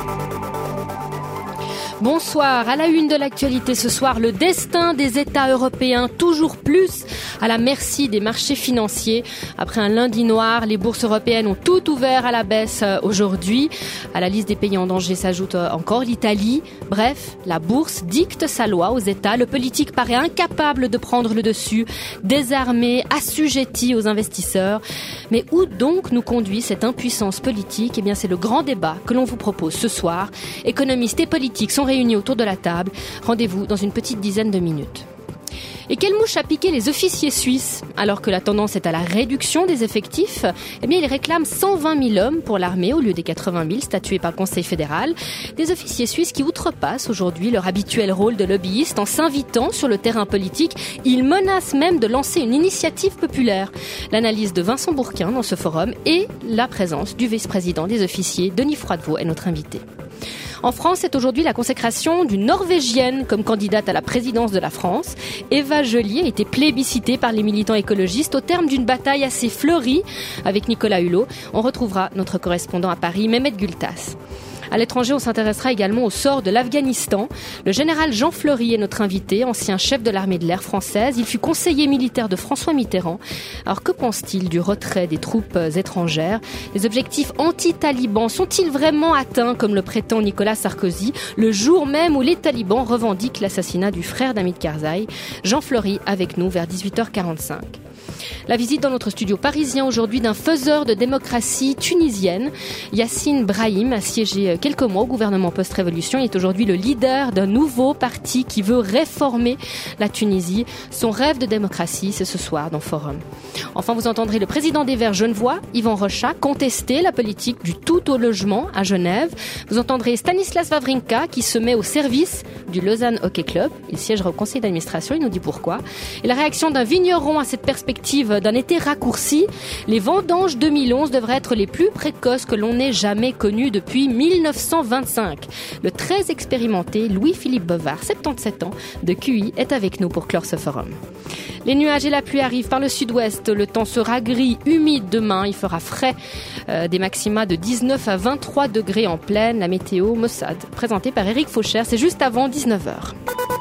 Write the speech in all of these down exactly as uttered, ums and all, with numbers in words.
Bonsoir. À la une de l'actualité ce soir, le destin des États européens toujours plus à la merci des marchés financiers. Après un lundi noir, les bourses européennes ont tout ouvert à la baisse aujourd'hui. À la liste des pays en danger s'ajoute encore l'Italie. Bref, la bourse dicte sa loi aux États. Le politique paraît incapable de prendre le dessus, désarmé, assujetti aux investisseurs. Mais où donc nous conduit cette impuissance politique ? Eh bien, c'est le grand débat que l'on vous propose ce soir. Économistes et politiques sont réunis autour de la table. Rendez-vous dans une petite dizaine de minutes. Et quelle mouche a piqué les officiers suisses ? Alors que la tendance est à la réduction des effectifs, eh bien ils réclament cent vingt mille hommes pour l'armée au lieu des quatre-vingt mille statués par le Conseil fédéral. Des officiers suisses qui outrepassent aujourd'hui leur habituel rôle de lobbyiste en s'invitant sur le terrain politique. Ils menacent même de lancer une initiative populaire. L'analyse de Vincent Bourquin dans ce forum et la présence du vice-président des officiers, Denis Froidevaux, est notre invité. En France, c'est aujourd'hui la consécration d'une Norvégienne comme candidate à la présidence de la France. Eva Joly a été plébiscitée par les militants écologistes au terme d'une bataille assez fleurie avec Nicolas Hulot. On retrouvera notre correspondant à Paris, Mehmet Gültas. À l'étranger, on s'intéressera également au sort de l'Afghanistan. Le général Jean Fleury est notre invité, ancien chef de l'armée de l'air française. Il fut conseiller militaire de François Mitterrand. Alors que pense-t-il du retrait des troupes étrangères ? Les objectifs anti-talibans sont-ils vraiment atteints, comme le prétend Nicolas Sarkozy, le jour même où les talibans revendiquent l'assassinat du frère d'Hamid Karzai ? Jean Fleury avec nous vers dix-huit heures quarante-cinq. La visite dans notre studio parisien aujourd'hui d'un faiseur de démocratie tunisienne. Yassine Brahim a siégé quelques mois au gouvernement post-révolution. Il est aujourd'hui le leader d'un nouveau parti qui veut réformer la Tunisie. Son rêve de démocratie, c'est ce soir dans Forum. Enfin, vous entendrez le président des Verts genevois, Yvan Rochat, contester la politique du tout au logement à Genève. Vous entendrez Stanislas Wawrinka qui se met au service du Lausanne Hockey Club. Il siégera au conseil d'administration, il nous dit pourquoi. Et la réaction d'un vigneron à cette perspective d'un été raccourci. Les vendanges deux mille onze devraient être les plus précoces que l'on ait jamais connues depuis mille neuf cent vingt-cinq. Le très expérimenté Louis-Philippe Bovard, soixante-dix-sept ans, de Q I, est avec nous pour clore ce forum. Les nuages et la pluie arrivent par le sud-ouest. Le temps sera gris, humide demain. Il fera frais. Euh, des maxima de dix-neuf à vingt-trois degrés en pleine. La météo Mossad, présentée par Éric Faucher. C'est juste avant dix-neuf heures.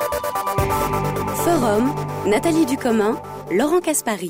Forum, Nathalie Ducommun, Laurent Caspary.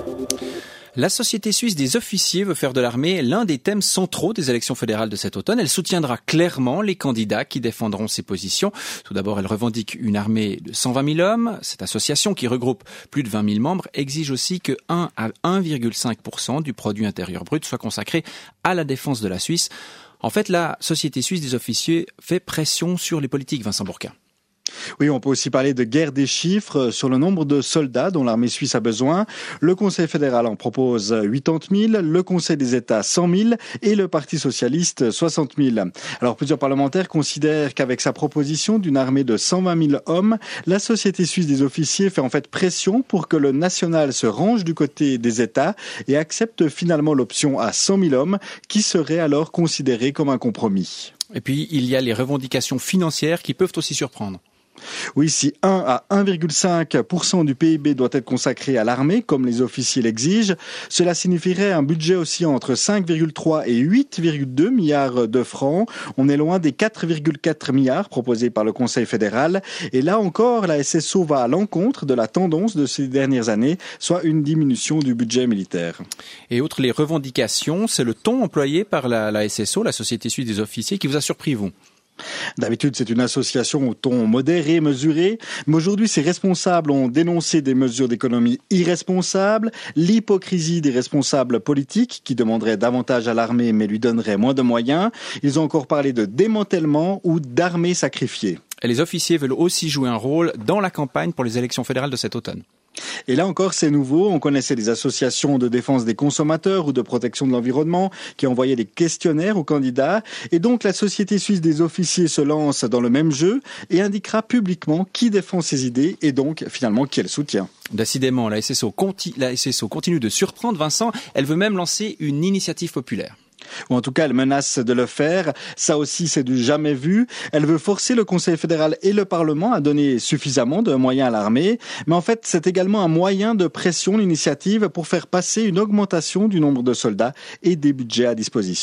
La Société suisse des officiers veut faire de l'armée l'un des thèmes centraux des élections fédérales de cet automne. Elle soutiendra clairement les candidats qui défendront ses positions. Tout d'abord, elle revendique une armée de cent vingt mille hommes. Cette association, qui regroupe plus de vingt mille membres, exige aussi que un à un virgule cinq pour cent du produit intérieur brut soit consacré à la défense de la Suisse. En fait, la Société suisse des officiers fait pression sur les politiques, Vincent Bourquin. Oui, on peut aussi parler de guerre des chiffres sur le nombre de soldats dont l'armée suisse a besoin. Le Conseil fédéral en propose quatre-vingt-dix mille, le Conseil des États cent mille et le Parti socialiste soixante mille. Alors plusieurs parlementaires considèrent qu'avec sa proposition d'une armée de cent vingt mille hommes, la Société suisse des officiers fait en fait pression pour que le national se range du côté des États et accepte finalement l'option à cent mille hommes qui serait alors considérée comme un compromis. Et puis il y a les revendications financières qui peuvent aussi surprendre. Oui, si un à un virgule cinq pour cent du P I B doit être consacré à l'armée, comme les officiers l'exigent, cela signifierait un budget aussi entre cinq virgule trois et huit virgule deux milliards de francs. On est loin des quatre virgule quatre milliards proposés par le Conseil fédéral. Et là encore, la S S O va à l'encontre de la tendance de ces dernières années, soit une diminution du budget militaire. Et outre les revendications, c'est le ton employé par la, la S S O, la Société suisse des officiers, qui vous a surpris, vous ? D'habitude, c'est une association au ton modéré, mesuré. Mais aujourd'hui, ces responsables ont dénoncé des mesures d'économie irresponsables, l'hypocrisie des responsables politiques qui demanderaient davantage à l'armée mais lui donneraient moins de moyens. Ils ont encore parlé de démantèlement ou d'armée sacrifiée. Et les officiers veulent aussi jouer un rôle dans la campagne pour les élections fédérales de cet automne. Et là encore, c'est nouveau. On connaissait des associations de défense des consommateurs ou de protection de l'environnement qui envoyaient des questionnaires aux candidats. Et donc, la Société suisse des officiers se lance dans le même jeu et indiquera publiquement qui défend ses idées et donc, finalement, qui elle soutient. Décidément, la S S O, conti- la S S O continue de surprendre, Vincent. Elle veut même lancer une initiative populaire. Ou en tout cas, elle menace de le faire. Ça aussi, c'est du jamais vu. Elle veut forcer le Conseil fédéral et le Parlement à donner suffisamment de moyens à l'armée. Mais en fait, c'est également un moyen de pression, l'initiative, pour faire passer une augmentation du nombre de soldats et des budgets à disposition.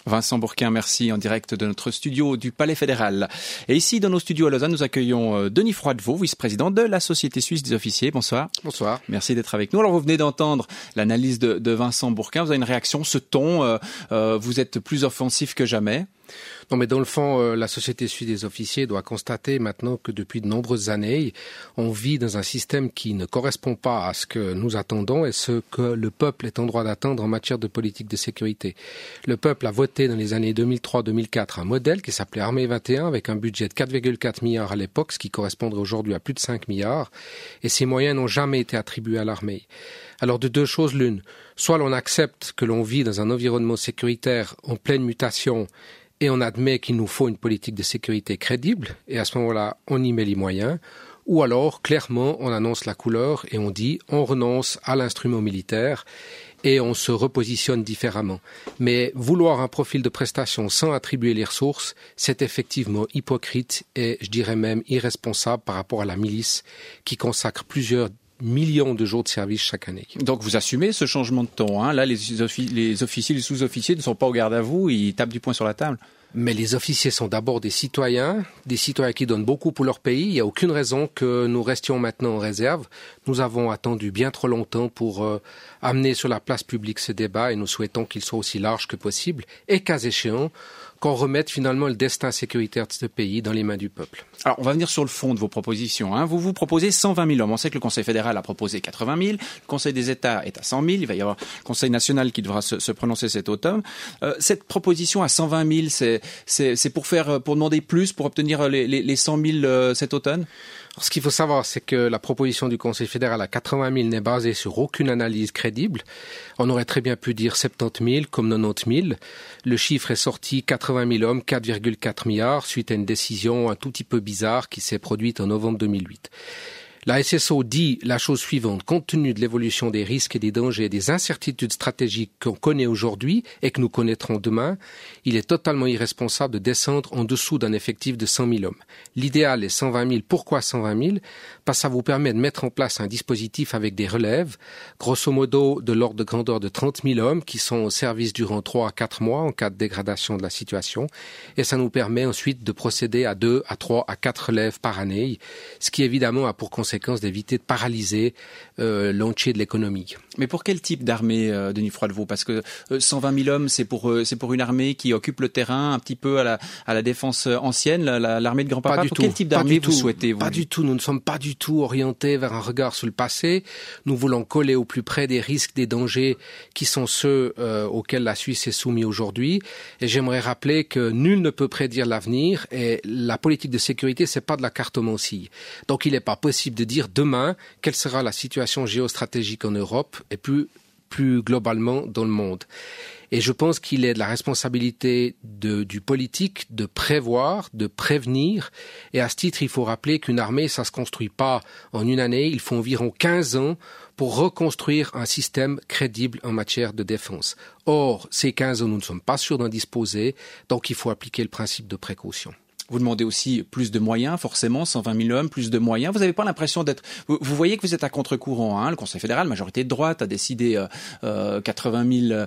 Vincent Bourquin, merci, en direct de notre studio du Palais fédéral. Et ici, dans nos studios à Lausanne, nous accueillons Denis Froidevaux, vice-président de la Société suisse des officiers. Bonsoir. Bonsoir. Merci d'être avec nous. Alors, vous venez d'entendre l'analyse de, de Vincent Bourquin. Vous avez une réaction, ce ton, euh, euh, vous êtes plus offensif que jamais. Non, mais dans le fond, euh, la Société suisse des officiers doit constater maintenant que depuis de nombreuses années, on vit dans un système qui ne correspond pas à ce que nous attendons et ce que le peuple est en droit d'attendre en matière de politique de sécurité. Le peuple a voté dans les années deux mille trois deux mille quatre un modèle qui s'appelait Armée vingt et un avec un budget de quatre virgule quatre milliards à l'époque, ce qui correspondrait aujourd'hui à plus de cinq milliards, et ces moyens n'ont jamais été attribués à l'armée. Alors de deux choses l'une, soit l'on accepte que l'on vit dans un environnement sécuritaire en pleine mutation et on admet qu'il nous faut une politique de sécurité crédible, et à ce moment-là, on y met les moyens, ou alors, clairement, on annonce la couleur et on dit on renonce à l'instrument militaire et on se repositionne différemment. Mais vouloir un profil de prestation sans attribuer les ressources, c'est effectivement hypocrite et, je dirais même, irresponsable par rapport à la milice qui consacre plusieurs millions de jours de service chaque année. Donc vous assumez ce changement de ton, hein. Là, les, offi- les officiers, les sous-officiers ne sont pas au garde à vous, ils tapent du poing sur la table. Mais les officiers sont d'abord des citoyens, des citoyens qui donnent beaucoup pour leur pays. Il n'y a aucune raison que nous restions maintenant en réserve. Nous avons attendu bien trop longtemps pour euh, amener sur la place publique ce débat et nous souhaitons qu'il soit aussi large que possible et, cas échéant, qu'on remette finalement le destin sécuritaire de ce pays dans les mains du peuple. Alors, on va venir sur le fond de vos propositions, hein. Vous vous proposez cent vingt mille hommes. On sait que le Conseil fédéral a proposé quatre-vingt mille. Le Conseil des États est à cent mille. Il va y avoir le Conseil national qui devra se, se prononcer cet automne. Euh, cette proposition à cent vingt mille, c'est, c'est, c'est pour faire, pour demander plus, pour obtenir les, les, les cent mille euh, cet automne? Alors, ce qu'il faut savoir, c'est que la proposition du Conseil fédéral à quatre-vingt mille n'est basée sur aucune analyse crédible. On aurait très bien pu dire soixante-dix mille comme quatre-vingt-dix mille. Le chiffre est sorti quatre-vingt mille hommes, quatre virgule quatre milliards, suite à une décision un tout petit peu bizarre qui s'est produite en novembre deux mille huit. La S S O dit la chose suivante: compte tenu de l'évolution des risques et des dangers et des incertitudes stratégiques qu'on connaît aujourd'hui et que nous connaîtrons demain, il est totalement irresponsable de descendre en dessous d'un effectif de cent mille hommes. L'idéal est cent vingt mille. Pourquoi cent vingt mille? Parce que ça vous permet de mettre en place un dispositif avec des relèves, grosso modo de l'ordre de grandeur de trente mille hommes qui sont au service durant trois à quatre mois en cas de dégradation de la situation, et ça nous permet ensuite de procéder à deux à trois à quatre relèves par année, ce qui évidemment a pour conséquence d'éviter de paralyser euh, l'entier de l'économie. Mais pour quel type d'armée, euh, Denis Froidevaux? Parce que euh, cent vingt mille hommes, c'est pour euh, c'est pour une armée qui occupe le terrain un petit peu à la à la défense ancienne, la, la, l'armée de grand-papa. Pour tout. Quel type d'armée vous souhaitez vous? Pas du tout. Nous ne sommes pas du tout orientés vers un regard sur le passé. Nous voulons coller au plus près des risques, des dangers qui sont ceux euh, auxquels la Suisse est soumise aujourd'hui. Et j'aimerais rappeler que nul ne peut prédire l'avenir et la politique de sécurité, c'est pas de la cartomancie. Donc il n'est pas possible de dire demain quelle sera la situation géostratégique en Europe et plus, plus globalement dans le monde. Et je pense qu'il est de la responsabilité de, du politique de prévoir, de prévenir. Et à ce titre, il faut rappeler qu'une armée, ça se construit pas en une année. Il faut environ quinze ans pour reconstruire un système crédible en matière de défense. Or, ces quinze ans, nous ne sommes pas sûrs d'en disposer. Donc, il faut appliquer le principe de précaution. Vous demandez aussi plus de moyens, forcément, cent vingt mille hommes, plus de moyens. Vous n'avez pas l'impression d'être... Vous, vous voyez que vous êtes à contre-courant, hein. Le Conseil fédéral, majorité de droite, a décidé euh, euh, quatre-vingt mille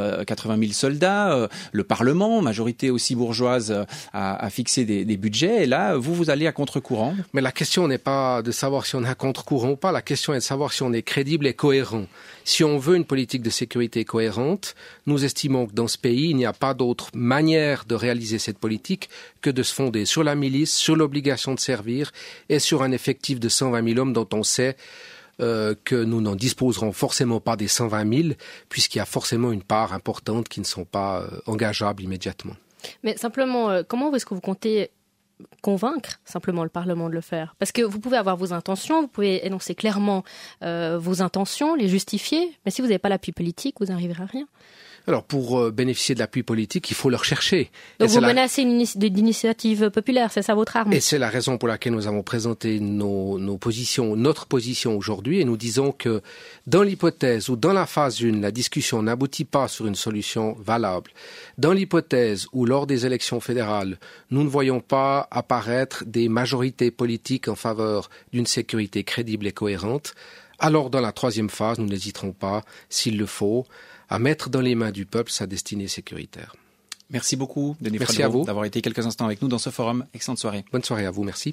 soldats. Euh, le Parlement, majorité aussi bourgeoise, euh, a, a fixé des, des budgets. Et là, vous, vous allez à contre-courant. Mais la question n'est pas de savoir si on est à contre-courant ou pas. La question est de savoir si on est crédible et cohérent. Si on veut une politique de sécurité cohérente, nous estimons que dans ce pays, il n'y a pas d'autre manière de réaliser cette politique que de se fonder sur la milice, sur l'obligation de servir et sur un effectif de cent vingt mille hommes dont on sait euh, que nous n'en disposerons forcément pas des cent vingt mille puisqu'il y a forcément une part importante qui ne sont pas euh, engageables immédiatement. Mais simplement, euh, comment est-ce que vous comptez convaincre simplement le Parlement de le faire? Parce que vous pouvez avoir vos intentions, vous pouvez énoncer clairement euh, vos intentions, les justifier, mais si vous n'avez pas l'appui politique, vous n'arriverez à rien. Alors, pour euh, bénéficier de l'appui politique, il faut le rechercher. Donc, et vous la... menacez une initiative populaire, c'est ça votre arme? Et c'est la raison pour laquelle nous avons présenté nos, nos positions, notre position aujourd'hui, et nous disons que dans l'hypothèse où dans la phase un, la discussion n'aboutit pas sur une solution valable, dans l'hypothèse où lors des élections fédérales, nous ne voyons pas apparaître des majorités politiques en faveur d'une sécurité crédible et cohérente, alors dans la troisième phase, nous n'hésiterons pas, s'il le faut, à mettre dans les mains du peuple sa destinée sécuritaire. Merci beaucoup, Denis Merci Fradero, à vous d'avoir été quelques instants avec nous dans ce forum. Excellente soirée. Bonne soirée à vous, merci.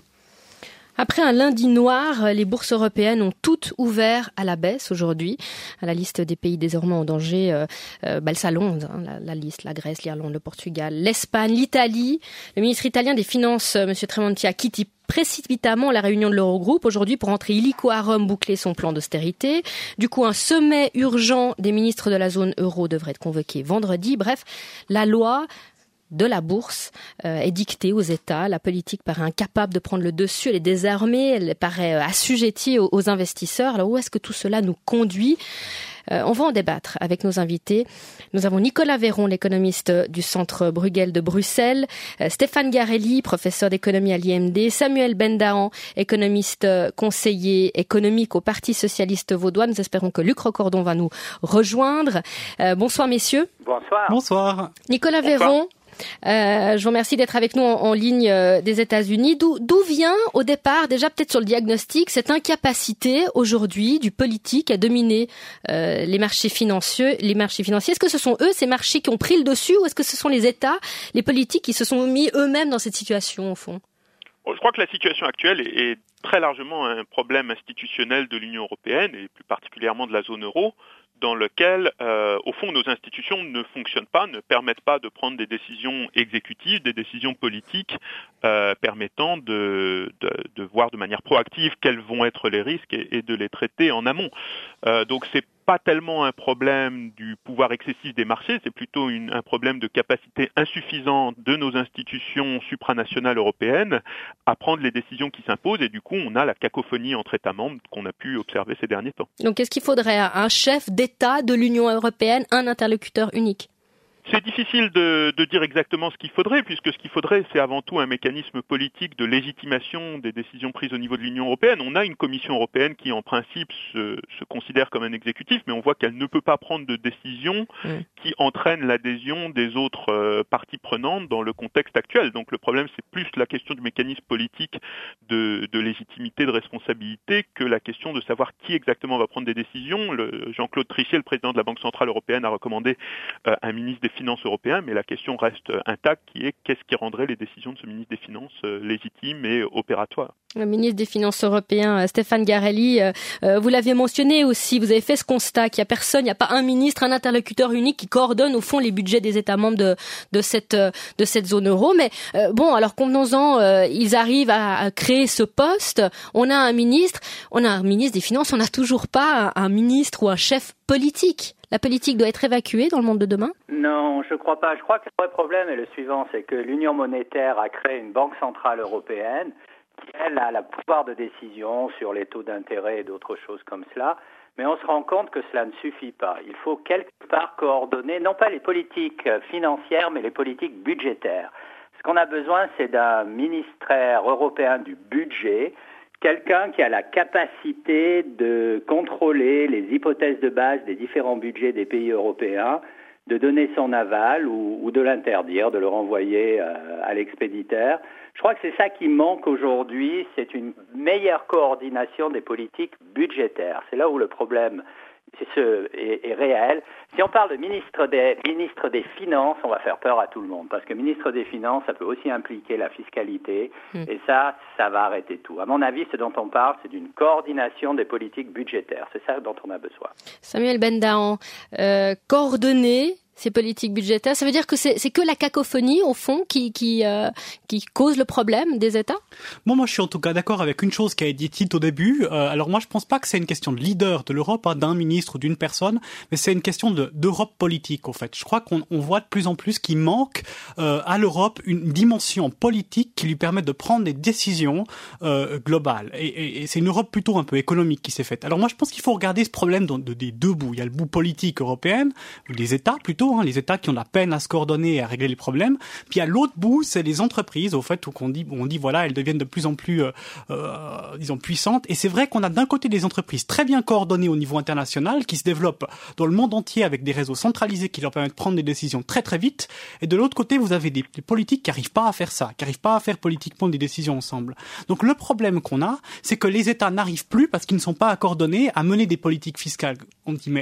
Après un lundi noir, les bourses européennes ont toutes ouvert à la baisse aujourd'hui. À la liste des pays désormais en danger, euh, euh, bah, ça s'allonge, hein, la, la liste, la Grèce, l'Irlande, le Portugal, l'Espagne, l'Italie. Le ministre italien des Finances, M. Tremonti, a quitté précipitamment la réunion de l'Eurogroupe aujourd'hui pour entrer illico à Rome boucler son plan d'austérité. Du coup, un sommet urgent des ministres de la zone euro devrait être convoqué vendredi. Bref, la loi de la bourse euh, est dictée aux États. La politique paraît incapable de prendre le dessus. Elle est désarmée, elle paraît assujettie aux, aux investisseurs. Alors où est-ce que tout cela nous conduit ? Euh, on va en débattre avec nos invités. Nous avons Nicolas Véron, l'économiste du Centre Bruegel de Bruxelles, euh, Stéphane Garelli, professeur d'économie à l'I M D, Samuel Bendahan, économiste conseiller économique au Parti socialiste vaudois. Nous espérons que Luc Recordon va nous rejoindre. Euh, bonsoir messieurs. Bonsoir. Bonsoir. Nicolas Bonsoir. Véron. Euh, je vous remercie d'être avec nous en, en ligne euh, des États-Unis. D'où, d'où vient au départ, déjà peut-être sur le diagnostic, cette incapacité aujourd'hui du politique à dominer euh, les marchés financiers, les marchés financiers. Est-ce que ce sont eux, ces marchés, qui ont pris le dessus, ou est-ce que ce sont les États, les politiques qui se sont mis eux-mêmes dans cette situation au fond ? Je crois que la situation actuelle est, est très largement un problème institutionnel de l'Union européenne et plus particulièrement de la zone euro, dans lequel, euh, au fond, nos institutions ne fonctionnent pas, ne permettent pas de prendre des décisions exécutives, des décisions politiques euh, permettant de, de, de voir de manière proactive quels vont être les risques et, et de les traiter en amont. Euh, donc c'est pas tellement un problème du pouvoir excessif des marchés, c'est plutôt une, un problème de capacité insuffisante de nos institutions supranationales européennes à prendre les décisions qui s'imposent, et du coup on a la cacophonie entre États membres qu'on a pu observer ces derniers temps. Donc est-ce qu'il faudrait un chef d'État de l'Union européenne, un interlocuteur unique ? C'est difficile de, de dire exactement ce qu'il faudrait, puisque ce qu'il faudrait, c'est avant tout un mécanisme politique de légitimation des décisions prises au niveau de l'Union européenne. On a une Commission européenne qui, en principe, se, se considère comme un exécutif, mais on voit qu'elle ne peut pas prendre de décisions mmh. qui entraînent l'adhésion des autres euh, parties prenantes dans le contexte actuel. Donc le problème, c'est plus la question du mécanisme politique de, de légitimité, de responsabilité, que la question de savoir qui exactement va prendre des décisions. Le, Jean-Claude Trichet, le président de la Banque centrale européenne, a recommandé euh, un ministre des Finances européen, mais la question reste intacte, qui est qu'est-ce qui rendrait les décisions de ce ministre des Finances euh, légitimes et opératoires. Le ministre des Finances européen, Stéphane Garelli, euh, vous l'aviez mentionné aussi, vous avez fait ce constat qu'il n'y a personne, il n'y a pas un ministre, un interlocuteur unique qui coordonne au fond les budgets des États membres de, de, cette, de cette zone euro. Mais euh, bon, alors convenons-en, euh, ils arrivent à, à créer ce poste, on a un ministre, on a un ministre des Finances, on n'a toujours pas un, un ministre ou un chef politique. La politique doit être évacuée dans le monde de demain ? Non, je ne crois pas. Je crois que le vrai problème est le suivant, c'est que l'Union monétaire a créé une banque centrale européenne qui, elle, a le pouvoir de décision sur les taux d'intérêt et d'autres choses comme cela. Mais on se rend compte que cela ne suffit pas. Il faut quelque part coordonner, non pas les politiques financières, mais les politiques budgétaires. Ce qu'on a besoin, c'est d'un ministère européen du budget, quelqu'un qui a la capacité de contrôler les hypothèses de base des différents budgets des pays européens, de donner son aval ou, ou de l'interdire, de le renvoyer euh, à l'expéditeur. Je crois que c'est ça qui manque aujourd'hui, c'est une meilleure coordination des politiques budgétaires. C'est là où le problème c'est ce, est, est réel. Si on parle de ministre des, ministre des Finances, on va faire peur à tout le monde, parce que ministre des Finances, ça peut aussi impliquer la fiscalité, mmh. et ça, ça va arrêter tout. À mon avis, ce dont on parle, c'est d'une coordination des politiques budgétaires. C'est ça dont on a besoin. Samuel Bendahan, euh, coordonner ces politiques budgétaires, ça veut dire que c'est, c'est que la cacophonie, au fond, qui, qui, euh, qui cause le problème des États ? Bon, moi, je suis en tout cas d'accord avec une chose qui a été dite au début. Euh, alors moi, je pense pas que c'est une question de leader de l'Europe, hein, d'un ministre ou d'une personne, mais c'est une question de, d'Europe politique, en fait. Je crois qu'on on voit de plus en plus qu'il manque euh, à l'Europe une dimension politique qui lui permette de prendre des décisions euh, globales. Et, et, et c'est une Europe plutôt un peu économique qui s'est faite. Alors moi, je pense qu'il faut regarder ce problème de, de, des deux bouts. Il y a le bout politique européen, ou des États plutôt, Hein, les États qui ont la peine à se coordonner et à régler les problèmes. Puis à l'autre bout, c'est les entreprises, au fait, où on dit, on dit voilà, elles deviennent de plus en plus, euh, euh, disons, puissantes. Et c'est vrai qu'on a d'un côté des entreprises très bien coordonnées au niveau international, qui se développent dans le monde entier avec des réseaux centralisés qui leur permettent de prendre des décisions très très vite. Et de l'autre côté, vous avez des, des politiques qui n'arrivent pas à faire ça, qui n'arrivent pas à faire politiquement des décisions ensemble. Donc le problème qu'on a, c'est que les États n'arrivent plus, parce qu'ils ne sont pas coordonnés, à mener des politiques fiscales, on dit, mais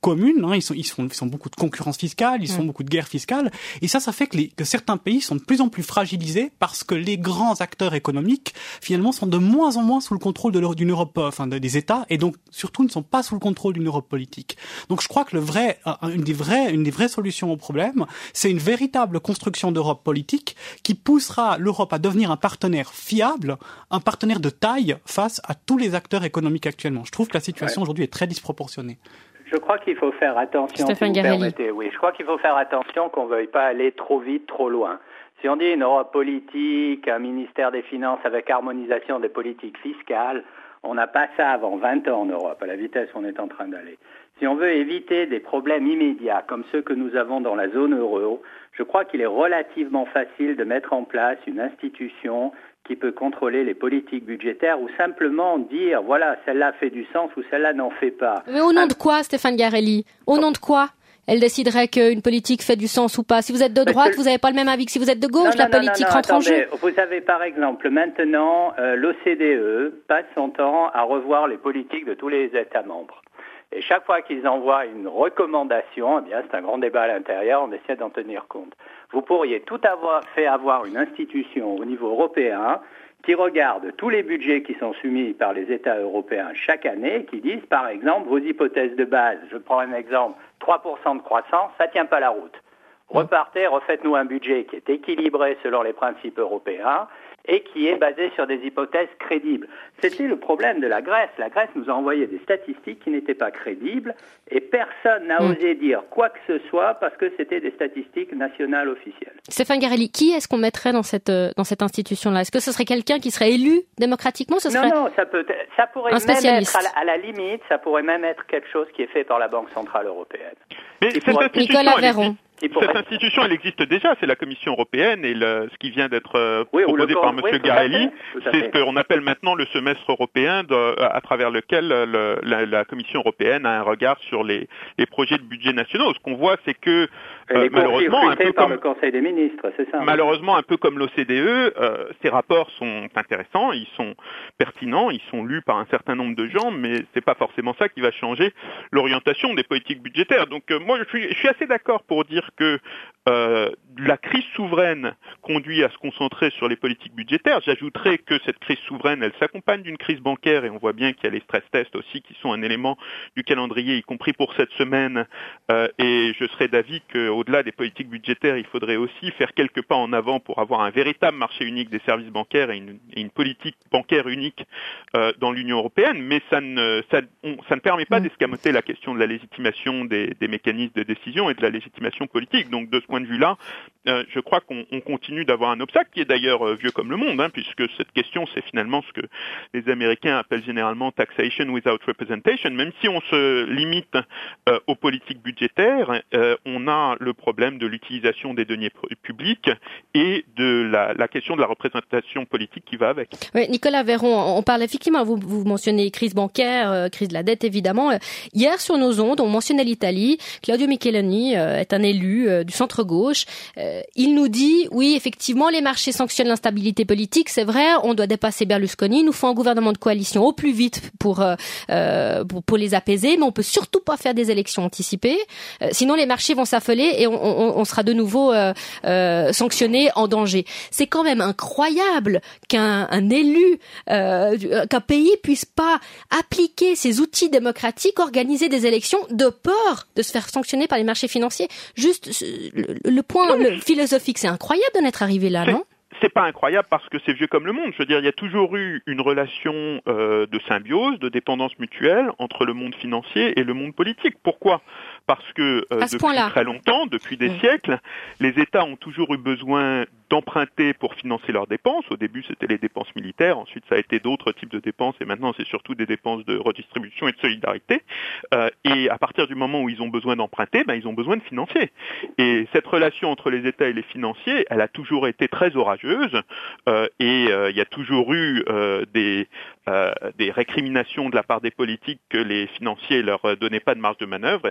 commune. Hein, ils sont, ils sont, ils sont beaucoup de concurrence fiscale, ils sont mmh. beaucoup de guerre fiscale. Et ça, ça fait que, les, que certains pays sont de plus en plus fragilisés parce que les grands acteurs économiques, finalement, sont de moins en moins sous le contrôle de d'une Europe, enfin, des États, et donc surtout ne sont pas sous le contrôle d'une Europe politique. Donc, je crois que le vrai, une des vraies, une des vraies solutions au problème, c'est une véritable construction d'Europe politique qui poussera l'Europe à devenir un partenaire fiable, un partenaire de taille face à tous les acteurs économiques actuellement. Je trouve que la situation ouais. aujourd'hui est très disproportionnée. Je crois qu'il faut faire attention, Stéphane si vous permettez. Oui, je crois qu'il faut faire attention qu'on ne veuille pas aller trop vite, trop loin. Si on dit une Europe politique, un ministère des Finances avec harmonisation des politiques fiscales, on n'a pas ça avant vingt ans en Europe, à la vitesse où on est en train d'aller. Si on veut éviter des problèmes immédiats comme ceux que nous avons dans la zone euro, je crois qu'il est relativement facile de mettre en place une institution qui peut contrôler les politiques budgétaires ou simplement dire, voilà, celle-là fait du sens ou celle-là n'en fait pas. Mais au nom Un... de quoi, Stéphane Garelli ? Au nom de quoi ? Elle déciderait qu'une politique fait du sens ou pas. Si vous êtes de droite, que... vous n'avez pas le même avis que si vous êtes de gauche, non, non, la politique non, non, rentre attendez. en jeu. Vous avez par exemple maintenant euh, l'O C D E passe son temps à revoir les politiques de tous les États membres. Et chaque fois qu'ils envoient une recommandation, eh bien c'est un grand débat à l'intérieur, on essaie d'en tenir compte. Vous pourriez tout avoir fait avoir une institution au niveau européen qui regarde tous les budgets qui sont soumis par les États européens chaque année, qui disent par exemple vos hypothèses de base, je prends un exemple, trois pour cent de croissance, ça ne tient pas la route. Repartez, refaites-nous un budget qui est équilibré selon les principes européens et qui est basé sur des hypothèses crédibles. C'était le problème de la Grèce. La Grèce nous a envoyé des statistiques qui n'étaient pas crédibles et personne n'a mmh. osé dire quoi que ce soit parce que c'était des statistiques nationales officielles. Stéphane Garelli, qui est-ce qu'on mettrait dans cette, dans cette institution-là ? Est-ce que ce serait quelqu'un qui serait élu démocratiquement ? Ce serait Non, non, ça, peut, ça pourrait un même spécialiste. être, à la, à la limite, ça pourrait même être quelque chose qui est fait par la Banque Centrale Européenne. Mais cette pourrait... institution, Nicolas Véron. Cette institution, elle existe déjà, c'est la Commission européenne et le, ce qui vient d'être euh, oui, proposé le, par M. oui, Garelli, c'est ce qu'on appelle maintenant le semestre européen, de, à travers lequel le, la, la Commission européenne a un regard sur les, les projets de budget nationaux. Ce qu'on voit, c'est que euh, malheureusement, un peu par comme le Conseil des ministres, c'est ça. Malheureusement, un peu comme l'O C D E, euh, ces rapports sont intéressants, ils sont pertinents, ils sont lus par un certain nombre de gens, mais c'est pas forcément ça qui va changer l'orientation des politiques budgétaires. Donc euh, moi, je suis, je suis assez d'accord pour dire que Euh, la crise souveraine conduit à se concentrer sur les politiques budgétaires. J'ajouterais que cette crise souveraine, elle s'accompagne d'une crise bancaire et on voit bien qu'il y a les stress tests aussi qui sont un élément du calendrier, y compris pour cette semaine. Euh, et je serais d'avis qu'au-delà des politiques budgétaires, il faudrait aussi faire quelques pas en avant pour avoir un véritable marché unique des services bancaires et une, et une politique bancaire unique euh, dans l'Union européenne. Mais ça ne, ça, on, ça ne permet pas d'escamoter la question de la légitimation des, des mécanismes de décision et de la légitimation politique. Donc de ce point de vue-là, euh, je crois qu'on on continue d'avoir un obstacle qui est d'ailleurs euh, vieux comme le monde, hein, puisque cette question, c'est finalement ce que les Américains appellent généralement taxation without representation. Même si on se limite euh, aux politiques budgétaires, euh, on a le problème de l'utilisation des deniers publics et de la, la question de la représentation politique qui va avec. Oui, Nicolas Véron, on parle effectivement, vous, vous mentionnez crise bancaire, euh, crise de la dette évidemment. Hier sur nos ondes, on mentionnait l'Italie. Claudio Micheloni euh, est un élu euh, du centre-gauche. Euh, il nous dit, oui, effectivement, les marchés sanctionnent l'instabilité politique, c'est vrai, on doit dépasser Berlusconi, il nous faut un gouvernement de coalition au plus vite pour, euh, pour, pour les apaiser, mais on peut surtout pas faire des élections anticipées, euh, sinon les marchés vont s'affoler et on, on, on sera de nouveau euh, euh, sanctionné, en danger. C'est quand même incroyable qu'un un élu, euh, qu'un pays puisse pas appliquer ses outils démocratiques, organiser des élections de peur de se faire sanctionner par les marchés financiers. Juste le, le point le philosophique, c'est incroyable d'en être arrivé là, non ? C'est pas incroyable parce que c'est vieux comme le monde. Je veux dire, il y a toujours eu une relation euh, de symbiose, de dépendance mutuelle entre le monde financier et le monde politique. Pourquoi ? Parce que euh, depuis point-là. très longtemps, depuis des mmh. siècles, les États ont toujours eu besoin d'emprunter pour financer leurs dépenses. Au début, c'était les dépenses militaires. Ensuite, ça a été d'autres types de dépenses. Et maintenant, c'est surtout des dépenses de redistribution et de solidarité. Euh, et à partir du moment où ils ont besoin d'emprunter, ben, ils ont besoin de financiers. Et cette relation entre les États et les financiers, elle a toujours été très orageuse. Euh, et euh, il y a toujours eu euh, des, euh, des récriminations de la part des politiques que les financiers leur donnaient pas de marge de manœuvre. Et inversement,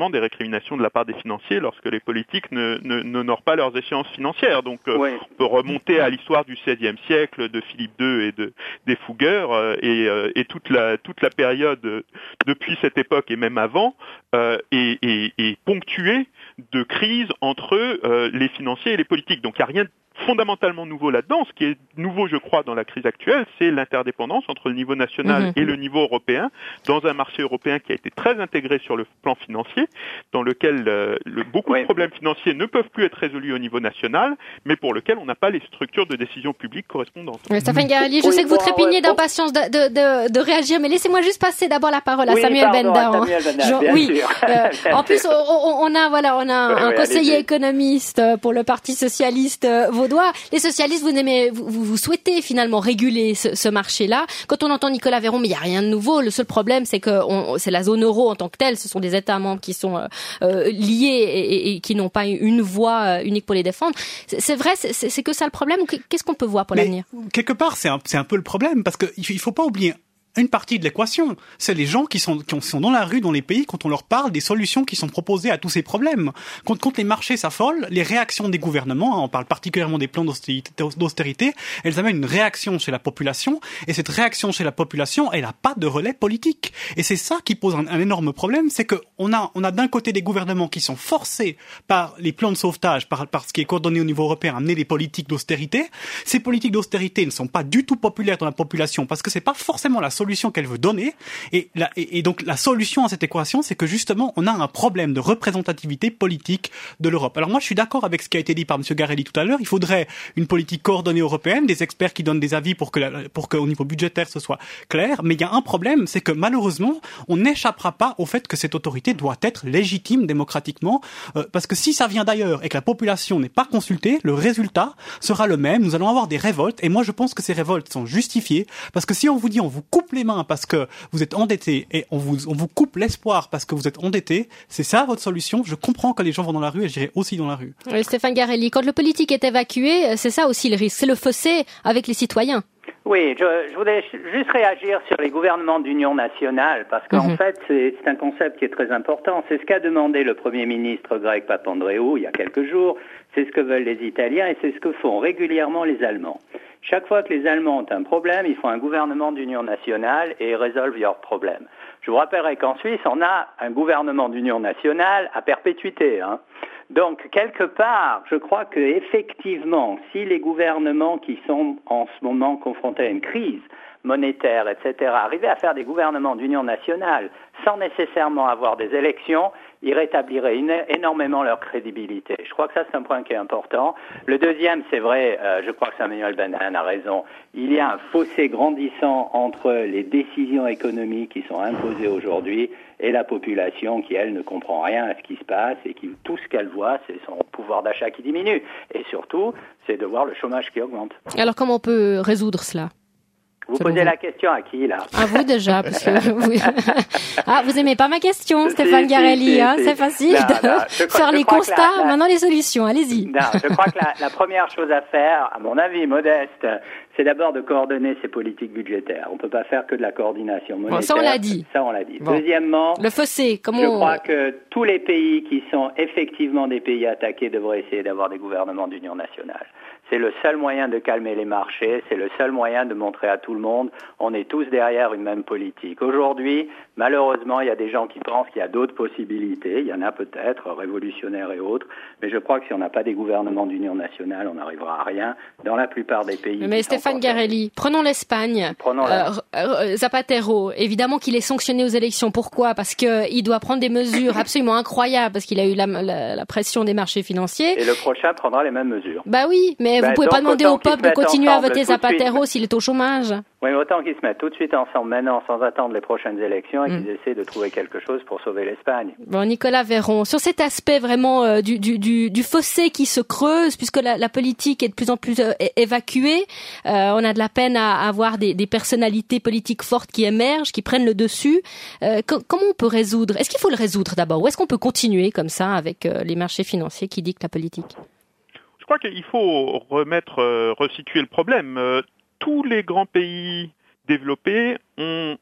évidemment des récriminations de la part des financiers lorsque les politiques ne, ne, n'honorent pas leurs échéances financières. Donc euh, oui. on peut remonter à l'histoire du seizième siècle, de Philippe deux et de, des Fougueurs, euh, et, euh, et toute la, toute la période euh, depuis cette époque et même avant euh, est, est, est ponctuée de crises entre euh, les financiers et les politiques. Donc il n'y a rien de fondamentalement nouveau là-dedans. Ce qui est nouveau, je crois, dans la crise actuelle, c'est l'interdépendance entre le niveau national mmh. et le niveau européen, dans un marché européen qui a été très intégré sur le plan financier, dans lequel euh, le, beaucoup oui. de problèmes financiers ne peuvent plus être résolus au niveau national, mais pour lequel on n'a pas les structures de décision publique correspondantes. Oui, Stéphane Garelli, je oui, sais que vous trépignez ouais, d'impatience de, de, de, de réagir, mais laissez-moi juste passer d'abord la parole à oui, Samuel pardon, Benda. À Samuel Benda je, oui. Euh, en plus, on, on a voilà, on a un oui, conseiller allez-y. économiste pour le Parti socialiste vaudois. Les socialistes, vous, aimez, vous, vous souhaitez finalement réguler ce, ce marché-là. Quand on entend Nicolas Véron, mais il n'y a rien de nouveau. Le seul problème, c'est que on, c'est la zone euro en tant que telle. Ce sont des États membres qui sont euh, liés et, et, et qui n'ont pas une voix unique pour les défendre. C'est, c'est vrai, c'est, c'est que ça le problème ou qu'est-ce qu'on peut voir pour mais l'avenir? Quelque part, c'est un, c'est un peu le problème parce qu'il ne faut pas oublier une partie de l'équation. C'est les gens qui sont, qui sont dans la rue, dans les pays, quand on leur parle des solutions qui sont proposées à tous ces problèmes. Quand, quand les marchés s'affolent, les réactions des gouvernements, hein, on parle particulièrement des plans d'austérité, d'austérité, elles amènent une réaction chez la population, et cette réaction chez la population, elle n'a pas de relais politique. Et c'est ça qui pose un, un énorme problème, c'est que on a, on a d'un côté des gouvernements qui sont forcés par les plans de sauvetage, par, par ce qui est coordonné au niveau européen, à amener des politiques d'austérité. Ces politiques d'austérité ne sont pas du tout populaires dans la population, parce que c'est pas forcément la solution solution qu'elle veut donner. Et, la, et, et donc la solution à cette équation, c'est que justement, on a un problème de représentativité politique de l'Europe. Alors moi, je suis d'accord avec ce qui a été dit par M. Garelli tout à l'heure. Il faudrait une politique coordonnée européenne, des experts qui donnent des avis pour que, la, pour qu'au niveau budgétaire, ce soit clair. Mais il y a un problème, c'est que malheureusement, on n'échappera pas au fait que cette autorité doit être légitime démocratiquement, euh, parce que si ça vient d'ailleurs et que la population n'est pas consultée, le résultat sera le même. Nous allons avoir des révoltes. Et moi, je pense que ces révoltes sont justifiées, parce que si on vous dit on vous coupe les mains parce que vous êtes endetté et on vous, on vous coupe l'espoir parce que vous êtes endetté, c'est ça votre solution. Je comprends que les gens vont dans la rue et j'irai aussi dans la rue. Oui, Stéphane Garelli, quand le politique est évacué, c'est ça aussi le risque, c'est le fossé avec les citoyens. Oui, je, je voudrais juste réagir sur les gouvernements d'union nationale, parce qu'en mmh. fait, c'est, c'est un concept qui est très important. C'est ce qu'a demandé le Premier ministre grec Papandréou il y a quelques jours, c'est ce que veulent les Italiens et c'est ce que font régulièrement les Allemands. Chaque fois que les Allemands ont un problème, ils font un gouvernement d'union nationale et ils résolvent leurs problèmes. Je vous rappellerai qu'en Suisse, on a un gouvernement d'union nationale à perpétuité, hein. Donc, quelque part, je crois que effectivement, si les gouvernements qui sont en ce moment confrontés à une crise monétaire, et cetera, arrivaient à faire des gouvernements d'union nationale sans nécessairement avoir des élections, ils rétabliraient une, énormément leur crédibilité. Je crois que ça, c'est un point qui est important. Le deuxième, c'est vrai, euh, je crois que Samuel Benda a raison, il y a un fossé grandissant entre les décisions économiques qui sont imposées aujourd'hui et la population qui, elle, ne comprend rien à ce qui se passe et qui, tout ce qu'elle voit, c'est son pouvoir d'achat qui diminue. Et surtout, c'est de voir le chômage qui augmente. Alors, comment on peut résoudre cela ? Vous posez vous. la question à qui, là? À vous, déjà, parce que vous... Ah, vous aimez pas ma question, Stéphane si, Garelli, si, si, hein, si. C'est facile non, de non, je crois, faire je les constats, la, la... maintenant les solutions, allez-y. Non, je crois que la, la première chose à faire, à mon avis modeste, c'est d'abord de coordonner ces politiques budgétaires. On peut pas faire que de la coordination monétaire. Bon, ça, on l'a dit. Ça, on l'a dit. Bon. Deuxièmement, le fossé, comment je on... crois que tous les pays qui sont effectivement des pays attaqués devraient essayer d'avoir des gouvernements d'union nationale. C'est le seul moyen de calmer les marchés, c'est le seul moyen de montrer à tout le monde on est tous derrière une même politique. Aujourd'hui, malheureusement, il y a des gens qui pensent qu'il y a d'autres possibilités, il y en a peut-être, révolutionnaires et autres, mais je crois que si on n'a pas des gouvernements d'union nationale, on n'arrivera à rien dans la plupart des pays. Mais Stéphane Garelli, prenons l'Espagne. Prenons la... euh, Zapatero, évidemment qu'il est sanctionné aux élections. Pourquoi ? Parce qu'il doit prendre des mesures absolument incroyables, parce qu'il a eu la, la, la pression des marchés financiers. Et le prochain prendra les mêmes mesures. Bah oui, mais bah, vous pouvez pas demander au peuple de continuer à voter Zapatero s'il est au chômage. Oui, mais autant qu'ils se mettent tout de suite ensemble maintenant, sans attendre les prochaines élections, et mmh. qu'ils essaient de trouver quelque chose pour sauver l'Espagne. Bon, Nicolas Véron, sur cet aspect vraiment euh, du, du, du, du fossé qui se creuse, puisque la, la politique est de plus en plus euh, évacuée, euh, on a de la peine à avoir des, des personnalités politiques fortes qui émergent, qui prennent le dessus. Euh, co- comment on peut résoudre ? Est-ce qu'il faut le résoudre d'abord ? Ou est-ce qu'on peut continuer comme ça avec euh, les marchés financiers qui dictent la politique ? Je crois qu'il faut remettre, euh, resituer le problème. Euh, tous les grands pays développés ont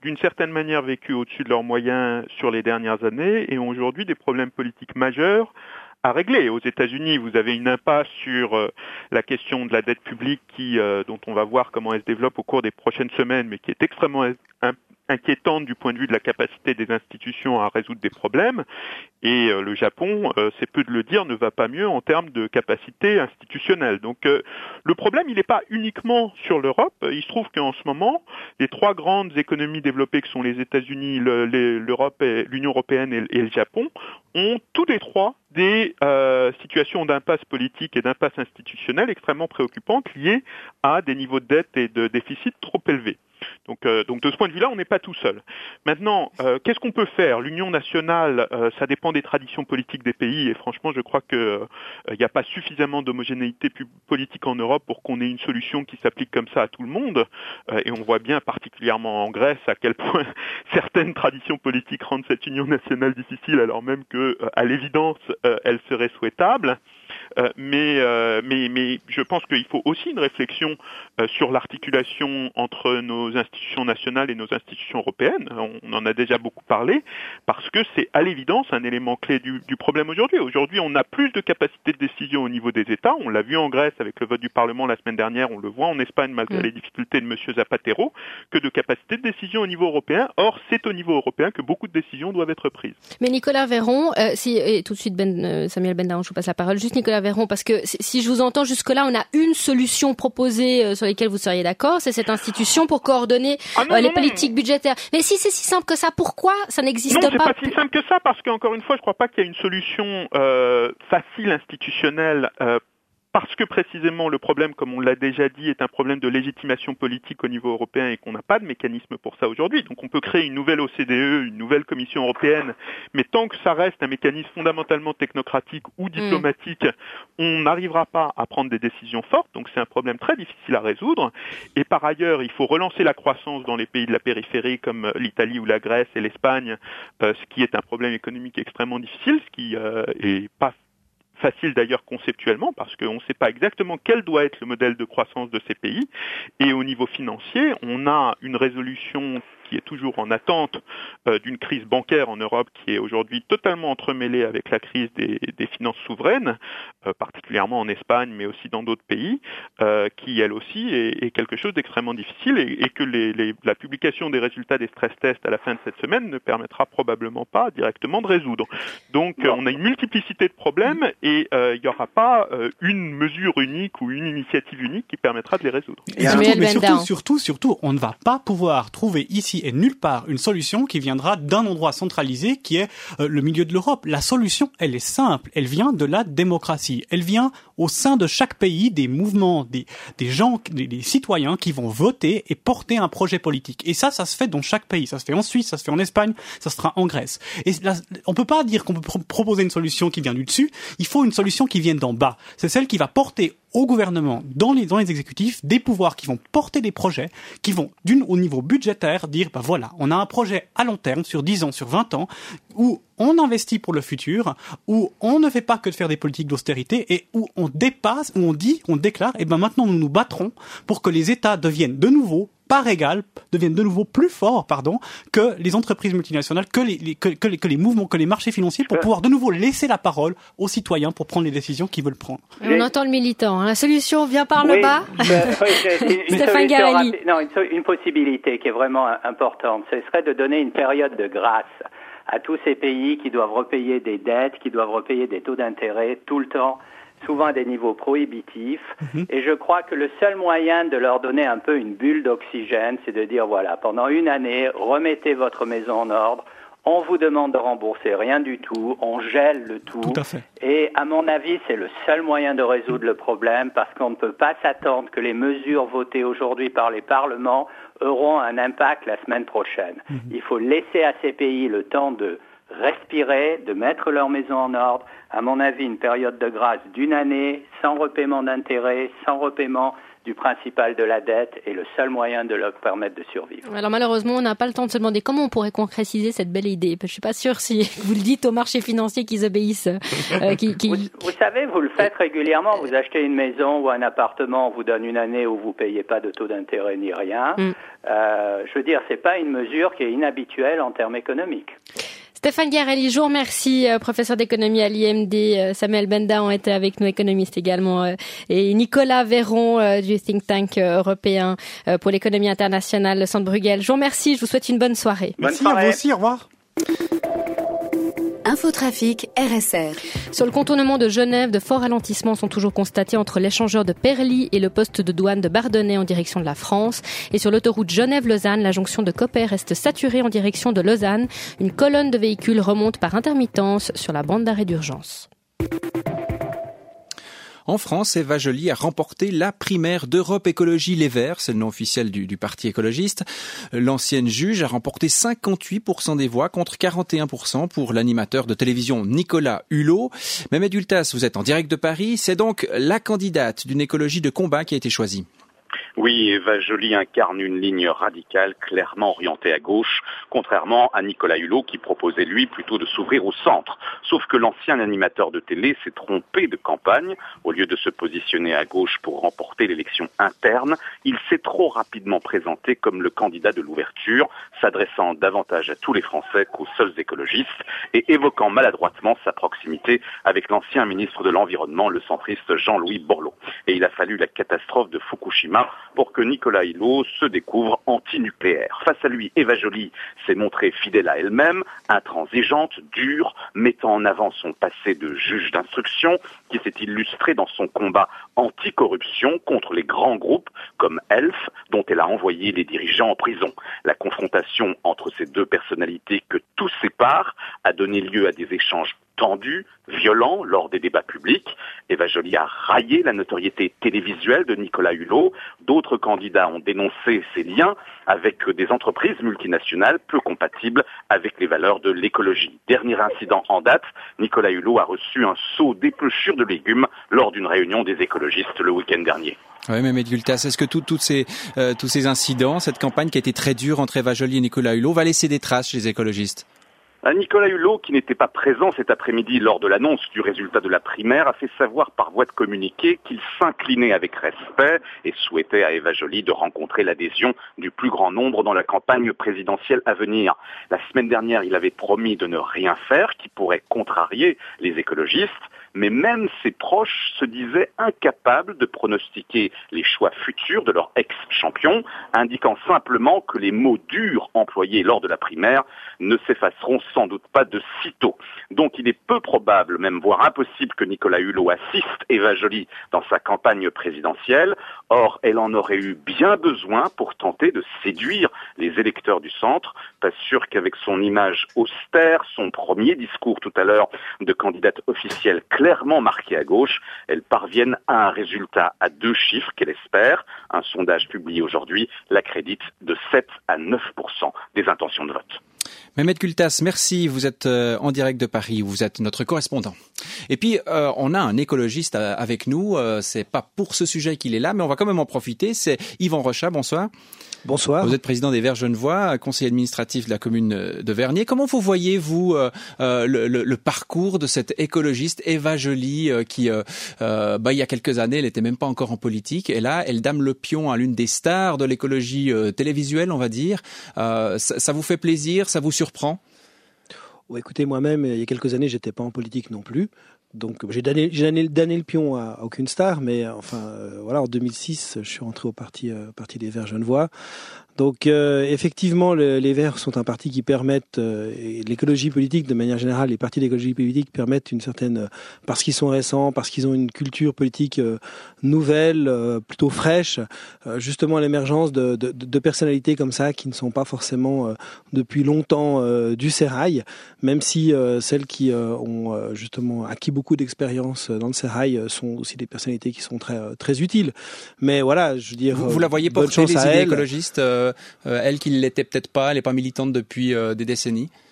d'une certaine manière vécu au-dessus de leurs moyens sur les dernières années et ont aujourd'hui des problèmes politiques majeurs à régler. Aux États-Unis, vous avez une impasse sur euh, la question de la dette publique qui, euh, dont on va voir comment elle se développe au cours des prochaines semaines, mais qui est extrêmement in- inquiétante du point de vue de la capacité des institutions à résoudre des problèmes. Et euh, le Japon, euh, c'est peu de le dire, ne va pas mieux en termes de capacité institutionnelle. Donc euh, le problème, il n'est pas uniquement sur l'Europe. Il se trouve qu'en ce moment, les trois grandes économies développées que sont les États-Unis, le, les, l'Europe, et, l'Union européenne et, et le Japon, ont tous les trois des euh, situations d'impasse politique et d'impasse institutionnelle extrêmement préoccupantes liées à des niveaux de dette et de déficit trop élevés. Donc, euh, donc de ce point de vue-là, on n'est pas tout seul. Maintenant, euh, qu'est-ce qu'on peut faire ? L'union nationale, euh, ça dépend des traditions politiques des pays, et franchement, je crois qu'il n'y euh, a pas suffisamment d'homogénéité pu- politique en Europe pour qu'on ait une solution qui s'applique comme ça à tout le monde. Euh, et on voit bien, particulièrement en Grèce, à quel point certaines traditions politiques rendent cette union nationale difficile, alors même que, euh, à l'évidence, euh, elle serait souhaitable. Euh, mais, euh, mais, mais je pense qu'il faut aussi une réflexion euh, sur l'articulation entre nos institutions nationales et nos institutions européennes. On en a déjà beaucoup parlé, parce que c'est à l'évidence un élément clé du, du problème aujourd'hui. Aujourd'hui, on a plus de capacité de décision au niveau des États. On l'a vu en Grèce avec le vote du Parlement la semaine dernière, on le voit en Espagne malgré mmh. les difficultés de M. Zapatero, que de capacité de décision au niveau européen. Or, c'est au niveau européen que beaucoup de décisions doivent être prises. Mais Nicolas Véron, euh, si, et tout de suite ben, euh, Samuel Bendaron, je vous passe la parole, juste Nicolas Véron, parce que si je vous entends jusque-là, on a une solution proposée euh, sur laquelle vous seriez d'accord, c'est cette institution pour coordonner ah non, euh, les non, politiques non. budgétaires. Mais si c'est si simple que ça, pourquoi ça n'existe pas ? Non, c'est pas si simple que ça, parce qu'encore une fois, je ne crois pas qu'il y ait une solution euh, facile institutionnelle euh, parce que précisément le problème, comme on l'a déjà dit, est un problème de légitimation politique au niveau européen et qu'on n'a pas de mécanisme pour ça aujourd'hui. Donc on peut créer une nouvelle O C D E, une nouvelle Commission européenne, mais tant que ça reste un mécanisme fondamentalement technocratique ou diplomatique, mmh. on n'arrivera pas à prendre des décisions fortes. Donc c'est un problème très difficile à résoudre. Et par ailleurs, il faut relancer la croissance dans les pays de la périphérie comme l'Italie ou la Grèce et l'Espagne, euh, ce qui est un problème économique extrêmement difficile, ce qui euh, est pas facile d'ailleurs conceptuellement, parce qu'on ne sait pas exactement quel doit être le modèle de croissance de ces pays. Et au niveau financier, on a une résolution qui est toujours en attente euh, d'une crise bancaire en Europe qui est aujourd'hui totalement entremêlée avec la crise des, des finances souveraines, euh, particulièrement en Espagne, mais aussi dans d'autres pays, euh, qui elle aussi est, est quelque chose d'extrêmement difficile et, et que les, les, la publication des résultats des stress tests à la fin de cette semaine ne permettra probablement pas directement de résoudre. Donc euh, on a une multiplicité de problèmes et il euh, n'y aura pas euh, une mesure unique ou une initiative unique qui permettra de les résoudre. Et surtout, mais surtout, surtout, surtout, on ne va pas pouvoir trouver ici et nulle part une solution qui viendra d'un endroit centralisé qui est euh, le milieu de l'Europe. La solution, elle est simple. Elle vient de la démocratie. Elle vient au sein de chaque pays des mouvements, des, des gens, des, des citoyens qui vont voter et porter un projet politique. Et ça, ça se fait dans chaque pays. Ça se fait en Suisse, ça se fait en Espagne, ça se fera en Grèce. Et là, on peut pas dire qu'on peut pro- proposer une solution qui vient du dessus. Il faut une solution qui vienne d'en bas. C'est celle qui va porter au gouvernement, dans les, dans les exécutifs, des pouvoirs qui vont porter des projets, qui vont, d'une, au niveau budgétaire, dire, bah voilà, on a un projet à long terme, sur dix ans, sur vingt ans, où on investit pour le futur, où on ne fait pas que de faire des politiques d'austérité, et où on dépasse, où on dit, on déclare, et ben maintenant nous nous battrons pour que les États deviennent de nouveau par égal, deviennent de nouveau plus forts, pardon, que les entreprises multinationales, que les, les, que, que, les, que les mouvements, que les marchés financiers, pour pouvoir de nouveau laisser la parole aux citoyens pour prendre les décisions qu'ils veulent prendre. On entend le militant. Hein. La solution vient par oui, le bas. Euh, oui, c'est une, Stéphane Garelli. Non, une, une possibilité qui est vraiment importante, ce serait de donner une période de grâce à tous ces pays qui doivent repayer des dettes, qui doivent repayer des taux d'intérêt tout le temps, souvent à des niveaux prohibitifs. Mmh. Et je crois que le seul moyen de leur donner un peu une bulle d'oxygène, c'est de dire, voilà, pendant une année, remettez votre maison en ordre, on vous demande de rembourser rien du tout, on gèle le tout. Tout à fait. Et à mon avis, c'est le seul moyen de résoudre le problème, parce qu'on ne peut pas s'attendre que les mesures votées aujourd'hui par les parlements auront un impact la semaine prochaine. Mmh. Il faut laisser à ces pays le temps de respirer, de mettre leur maison en ordre. À mon avis, une période de grâce d'une année, sans repaiement d'intérêt, sans repaiement du principal de la dette, est le seul moyen de leur permettre de survivre. Alors malheureusement, on n'a pas le temps de se demander comment on pourrait concrétiser cette belle idée. Je suis pas sûre si vous le dites aux marchés financiers qu'ils obéissent. Euh, qui, qui... Vous, vous savez, vous le faites régulièrement. Vous achetez une maison ou un appartement, on vous donne une année où vous payez pas de taux d'intérêt ni rien. Mm. Euh, je veux dire, c'est pas une mesure qui est inhabituelle en termes économiques. Stéphane Garelli, je vous remercie, euh, professeur d'économie à l'I M D. Euh, Samuel Benda ont été avec nous, économistes également, euh, et Nicolas Véron euh, du think tank euh, européen euh, pour l'économie internationale, le Centre Bruegel. Je vous remercie, je vous souhaite une bonne soirée. Bonne Merci soirée. À vous aussi, au revoir. Infotrafic R S R. Sur le contournement de Genève, de forts ralentissements sont toujours constatés entre l'échangeur de Perly et le poste de douane de Bardonnay en direction de la France. Et sur l'autoroute Genève-Lausanne, la jonction de Coppet reste saturée en direction de Lausanne. Une colonne de véhicules remonte par intermittence sur la bande d'arrêt d'urgence. En France, Eva Joly a remporté la primaire d'Europe Écologie Les Verts, c'est le nom officiel du, du parti écologiste. L'ancienne juge a remporté cinquante-huit pour cent des voix contre quarante et un pour cent pour l'animateur de télévision Nicolas Hulot. Mehmet Gültas, vous êtes en direct de Paris, c'est donc la candidate d'une écologie de combat qui a été choisie. Oui, Eva Joly incarne une ligne radicale clairement orientée à gauche, contrairement à Nicolas Hulot qui proposait lui plutôt de s'ouvrir au centre. Sauf que l'ancien animateur de télé s'est trompé de campagne. Au lieu de se positionner à gauche pour remporter l'élection interne, il s'est trop rapidement présenté comme le candidat de l'ouverture, s'adressant davantage à tous les Français qu'aux seuls écologistes et évoquant maladroitement sa proximité avec l'ancien ministre de l'Environnement, le centriste Jean-Louis Borloo. Et il a fallu la catastrophe de Fukushima pour que Nicolas Hulot se découvre anti-nucléaire. Face à lui, Eva Joly s'est montrée fidèle à elle-même, intransigeante, dure, mettant en avant son passé de juge d'instruction, qui s'est illustré dans son combat anti-corruption contre les grands groupes comme Elf, dont elle a envoyé les dirigeants en prison. La confrontation entre ces deux personnalités que tout sépare a donné lieu à des échanges tendus, violents lors des débats publics. Eva Joly a raillé la notoriété télévisuelle de Nicolas Hulot. D'autres candidats ont dénoncé ces liens avec des entreprises multinationales peu compatibles avec les valeurs de l'écologie. Dernier incident en date, Nicolas Hulot a reçu un seau d'épluchure de légumes lors d'une réunion des écologistes le week-end dernier. Oui, mais Mehmet Gültas, est-ce que tout, tout ces, euh, tous ces incidents, cette campagne qui a été très dure entre Eva Joly et Nicolas Hulot va laisser des traces chez les écologistes ? Nicolas Hulot, qui n'était pas présent cet après-midi lors de l'annonce du résultat de la primaire, a fait savoir par voie de communiqué qu'il s'inclinait avec respect et souhaitait à Eva Joly de rencontrer l'adhésion du plus grand nombre dans la campagne présidentielle à venir. La semaine dernière, il avait promis de ne rien faire qui pourrait contrarier les écologistes. Mais même ses proches se disaient incapables de pronostiquer les choix futurs de leur ex-champion, indiquant simplement que les mots durs employés lors de la primaire ne s'effaceront sans doute pas de sitôt. Donc il est peu probable, même voire impossible, que Nicolas Hulot assiste Eva Joly dans sa campagne présidentielle. Or, elle en aurait eu bien besoin pour tenter de séduire les électeurs du centre. Pas sûr qu'avec son image austère, son premier discours tout à l'heure de candidate officielle clairement marquée à gauche, elle parvienne à un résultat à deux chiffres qu'elle espère. Un sondage publié aujourd'hui l'accrédite de sept à neuf pour cent des intentions de vote. Mehmet Gültas, merci. Vous êtes euh, en direct de Paris. Vous êtes notre correspondant. Et puis, euh, on a un écologiste euh, avec nous. Euh, c'est pas pour ce sujet qu'il est là, mais on va quand même en profiter. C'est Yvan Rochat. Bonsoir. Bonsoir. Vous êtes président des Verts Genevois, conseiller administratif de la commune de Vernier. Comment vous voyez, vous, euh, euh, le, le, le parcours de cette écologiste Eva Joly, euh, qui, euh, euh, bah, il y a quelques années, elle n'était même pas encore en politique. Et là, elle dame le pion à l'une des stars de l'écologie euh, télévisuelle, on va dire. Euh, ça, ça vous fait plaisir? Ça vous surprend? Ouais, écoutez, moi-même, il y a quelques années, j'étais pas en politique non plus. Donc, j'ai donné, j'ai donné, donné le pion à, à aucune star, mais enfin, euh, voilà, en deux mille six, je suis rentré au parti, euh, parti des Verts Genevois. Donc, euh, effectivement, le, les Verts sont un parti qui permettent, euh, et l'écologie politique, de manière générale, les partis d'écologie politique permettent une certaine, euh, parce qu'ils sont récents, parce qu'ils ont une culture politique euh, nouvelle, euh, plutôt fraîche, euh, justement l'émergence de, de, de personnalités comme ça qui ne sont pas forcément euh, depuis longtemps euh, du sérail, même si euh, celles qui euh, ont euh, justement acquis beaucoup d'expérience dans le sérail euh, sont aussi des personnalités qui sont très euh, très utiles. Mais voilà, je veux dire, vous, vous la voyez porter les idées écologistes, euh, Euh, elle qui ne l'était peut-être pas, elle n'est pas militante depuis euh, des décennies?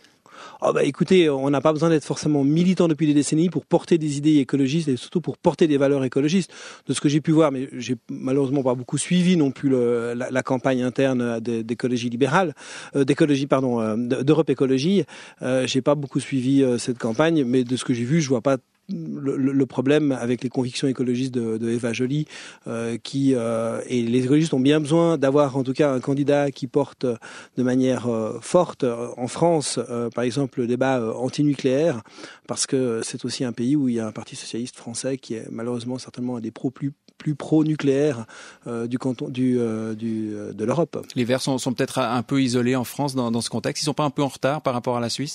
Oh bah écoutez, on n'a pas besoin d'être forcément militant depuis des décennies pour porter des idées écologistes et surtout pour porter des valeurs écologistes. De ce que j'ai pu voir, mais j'ai malheureusement pas beaucoup suivi non plus le, la, la campagne interne d'écologie libérale, euh, d'écologie pardon, euh, d'Europe Écologie. Euh, j'ai pas beaucoup suivi euh, cette campagne, mais de ce que j'ai vu, je vois pas Le, le problème avec les convictions écologistes de, de Eva Joly, euh, qui euh, et les écologistes ont bien besoin d'avoir en tout cas un candidat qui porte de manière euh, forte en France, euh, par exemple le débat euh, antinucléaire, parce que c'est aussi un pays où il y a un parti socialiste français qui est malheureusement certainement un des pros plus plus pro-nucléaire euh, du canton du, euh, du euh, de l'Europe. Les Verts sont, sont peut-être un peu isolés en France dans, dans ce contexte. Ils sont pas un peu en retard par rapport à la Suisse?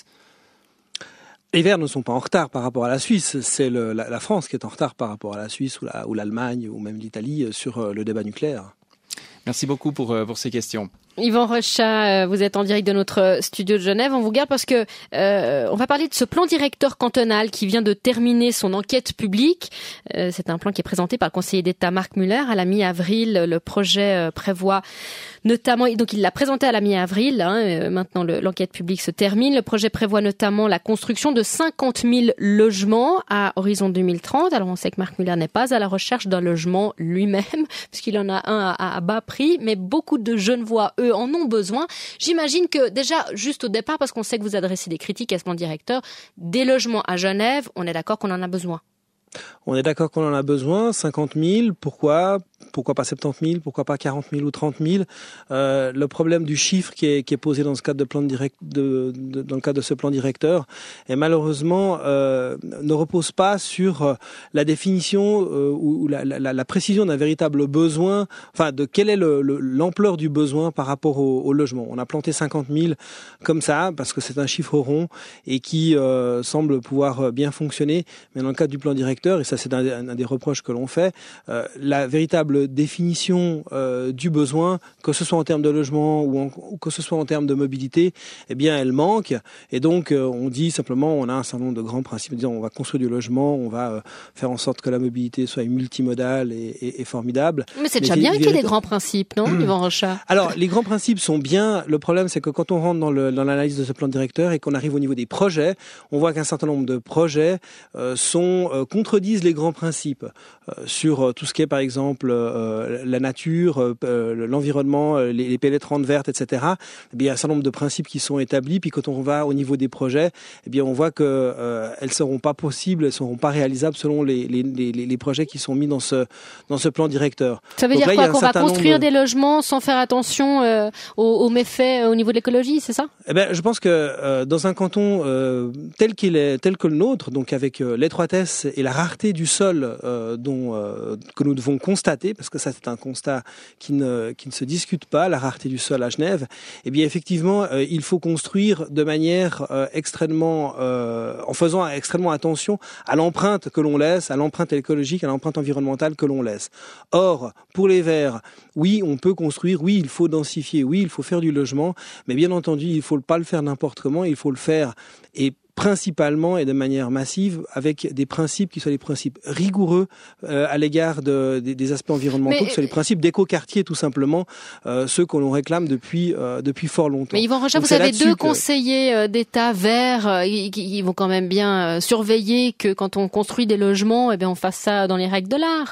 Les Verts ne sont pas en retard par rapport à la Suisse, c'est le, la, la France qui est en retard par rapport à la Suisse ou, la, ou l'Allemagne ou même l'Italie sur le débat nucléaire. Merci beaucoup pour, pour ces questions. Yvan Rechat, vous êtes en direct de notre studio de Genève. On vous garde parce que euh, on va parler de ce plan directeur cantonal qui vient de terminer son enquête publique. Euh, c'est un plan qui est présenté par le conseiller d'État Marc Muller à la mi-avril. Le projet euh, prévoit notamment, donc il l'a présenté à la mi-avril. Hein, euh, maintenant, le, l'enquête publique se termine. Le projet prévoit notamment la construction de cinquante mille logements à horizon deux mille trente. Alors on sait que Marc Muller n'est pas à la recherche d'un logement lui-même, puisqu'il en a un à, à bas prix, mais beaucoup de Genevois, eux, en ont besoin. J'imagine que déjà, juste au départ, parce qu'on sait que vous adressez des critiques à ce plan directeur, des logements à Genève, on est d'accord qu'on en a besoin. On est d'accord qu'on en a besoin, cinquante mille, pourquoi Pourquoi pas soixante-dix mille? Pourquoi pas quarante mille ou trente mille? euh, Le problème du chiffre qui est, qui est posé dans ce cadre de plan de direct, de, de, dans le cadre de ce plan directeur, et malheureusement euh, ne repose pas sur la définition euh, ou la, la, la précision d'un véritable besoin, enfin de quelle est le, le, l'ampleur du besoin par rapport au, au logement. On a planté cinquante mille comme ça parce que c'est un chiffre rond et qui euh, semble pouvoir bien fonctionner, mais dans le cadre du plan directeur, et ça c'est un, un des reproches que l'on fait, euh, la véritable définition euh, du besoin, que ce soit en termes de logement ou, en, ou que ce soit en termes de mobilité, eh bien elle manque. Et donc euh, on dit simplement, on a un certain nombre de grands principes, disons on va construire du logement, on va euh, faire en sorte que la mobilité soit multimodale et, et, et formidable. Mais c'est déjà Mais bien qu'il y ait des grands principes, non, Yvan Rechat? Alors les grands principes sont bien. Le problème c'est que quand on rentre dans, le, dans l'analyse de ce plan directeur et qu'on arrive au niveau des projets, on voit qu'un certain nombre de projets euh, sont euh, contredisent les grands principes euh, sur euh, tout ce qui est par exemple Euh, la nature, euh, l'environnement, les, les pénétrantes vertes, et cetera. Eh bien, il y a un certain nombre de principes qui sont établis. Puis quand on va au niveau des projets, eh bien, on voit que euh, elles seront pas possibles, elles seront pas réalisables selon les, les, les, les projets qui sont mis dans ce dans ce plan directeur. Ça veut Donc dire là, quoi, qu'on va construire de... des logements sans faire attention euh, aux, aux méfaits euh, au niveau de l'écologie, c'est ça? Eh ben, je pense que euh, dans un canton euh, tel qu'il est, tel que le nôtre, donc avec euh, l'étroitesse et la rareté du sol euh, dont euh, que nous devons constater, parce que ça c'est un constat qui ne qui ne se discute pas, la rareté du sol à Genève. Eh bien effectivement, euh, il faut construire de manière euh, extrêmement, euh, en faisant extrêmement attention à l'empreinte que l'on laisse, à l'empreinte écologique, à l'empreinte environnementale que l'on laisse. Or, pour les Verts, oui, on peut construire, oui, il faut densifier, oui, il faut faire du logement, mais bien entendu, il faut pas le faire n'importe comment, il faut le faire et principalement et de manière massive avec des principes qui soient des principes rigoureux euh, à l'égard de, des, des aspects environnementaux, mais, qui soient les principes d'écoquartier tout simplement, euh, ceux que l'on réclame depuis euh, depuis fort longtemps. Mais Yvan Rechat, vous avez deux que... conseillers d'État verts euh, qui, qui vont quand même bien euh, surveiller que quand on construit des logements, eh bien on fasse ça dans les règles de l'art.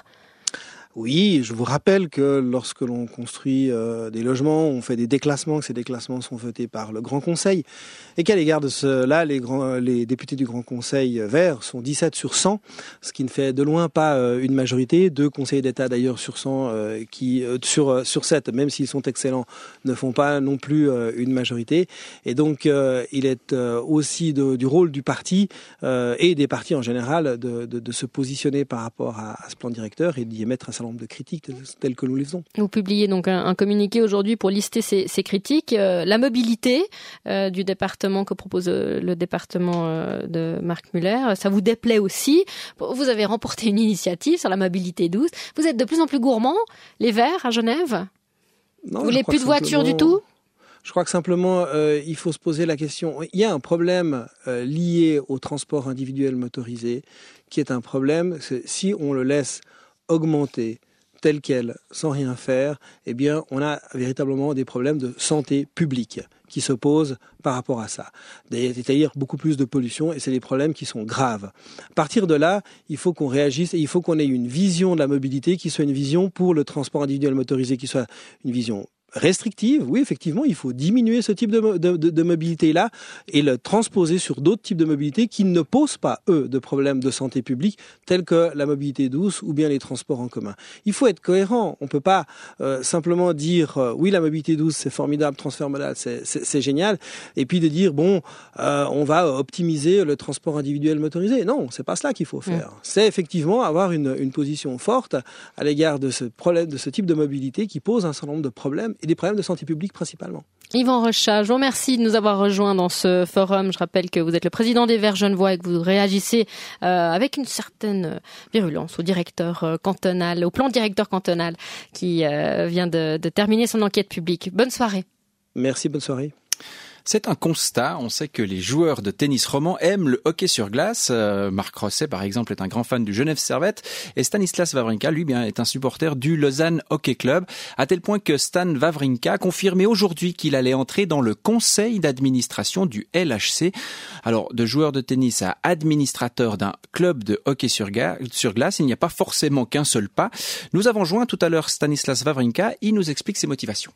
Oui, je vous rappelle que lorsque l'on construit euh, des logements, on fait des déclassements, que ces déclassements sont votés par le Grand Conseil, et qu'à l'égard de cela, les, grands, les députés du Grand Conseil verts sont dix-sept sur cent, ce qui ne fait de loin pas euh, une majorité. Deux conseillers d'État d'ailleurs sur cent, euh, qui euh, sur euh, sur sept, même s'ils sont excellents, ne font pas non plus euh, une majorité. Et donc, euh, il est euh, aussi de, du rôle du parti euh, et des partis en général de, de, de se positionner par rapport à, à ce plan directeur et d'y émettre un certain nombre de critiques telles que nous les faisons. Vous publiez donc un, un communiqué aujourd'hui pour lister ces, ces critiques. Euh, la mobilité euh, du département que propose euh, le département euh, de Marc Muller, ça vous déplaît aussi. Vous avez remporté une initiative sur la mobilité douce. Vous êtes de plus en plus gourmands, les Verts à Genève? Non, vous voulez plus de voitures du tout? Je crois que simplement, euh, il faut se poser la question. Il y a un problème euh, lié au transport individuel motorisé, qui est un problème. C'est, si on le laisse augmenter telle quelle, sans rien faire, eh bien, on a véritablement des problèmes de santé publique qui se posent par rapport à ça. C'est-à-dire beaucoup plus de pollution, et c'est des problèmes qui sont graves. À partir de là, il faut qu'on réagisse et il faut qu'on ait une vision de la mobilité qui soit une vision pour le transport individuel motorisé, qui soit une vision restrictive. Oui, effectivement, il faut diminuer ce type de, de, de, de mobilité-là et le transposer sur d'autres types de mobilité qui ne posent pas, eux, de problèmes de santé publique, tels que la mobilité douce ou bien les transports en commun. Il faut être cohérent. On peut pas euh, simplement dire euh, oui, la mobilité douce, c'est formidable, transfert modal, c'est, c'est, c'est génial, et puis de dire bon, euh, on va optimiser le transport individuel motorisé. Non, c'est pas cela qu'il faut faire. Mmh. C'est effectivement avoir une, une position forte à l'égard de ce problème, de ce type de mobilité qui pose un certain nombre de problèmes et des problèmes de santé publique principalement. Yvan Rechat, je vous remercie de nous avoir rejoints dans ce forum. Je rappelle que vous êtes le président des Verts Genevois et que vous réagissez euh, avec une certaine virulence au directeur euh, cantonal, au plan directeur cantonal qui euh, vient de, de terminer son enquête publique. Bonne soirée. Merci, bonne soirée. C'est un constat. On sait que les joueurs de tennis romans aiment le hockey sur glace. Euh, Marc Rosset, par exemple, est un grand fan du Genève Servette. Et Stanislas Wawrinka, lui, bien, est un supporter du Lausanne Hockey Club. À tel point que Stan Wawrinka a confirmé aujourd'hui qu'il allait entrer dans le conseil d'administration du L H C. Alors, de joueur de tennis à administrateur d'un club de hockey sur, ga- sur glace, il n'y a pas forcément qu'un seul pas. Nous avons joint tout à l'heure Stanislas Wawrinka. Il nous explique ses motivations.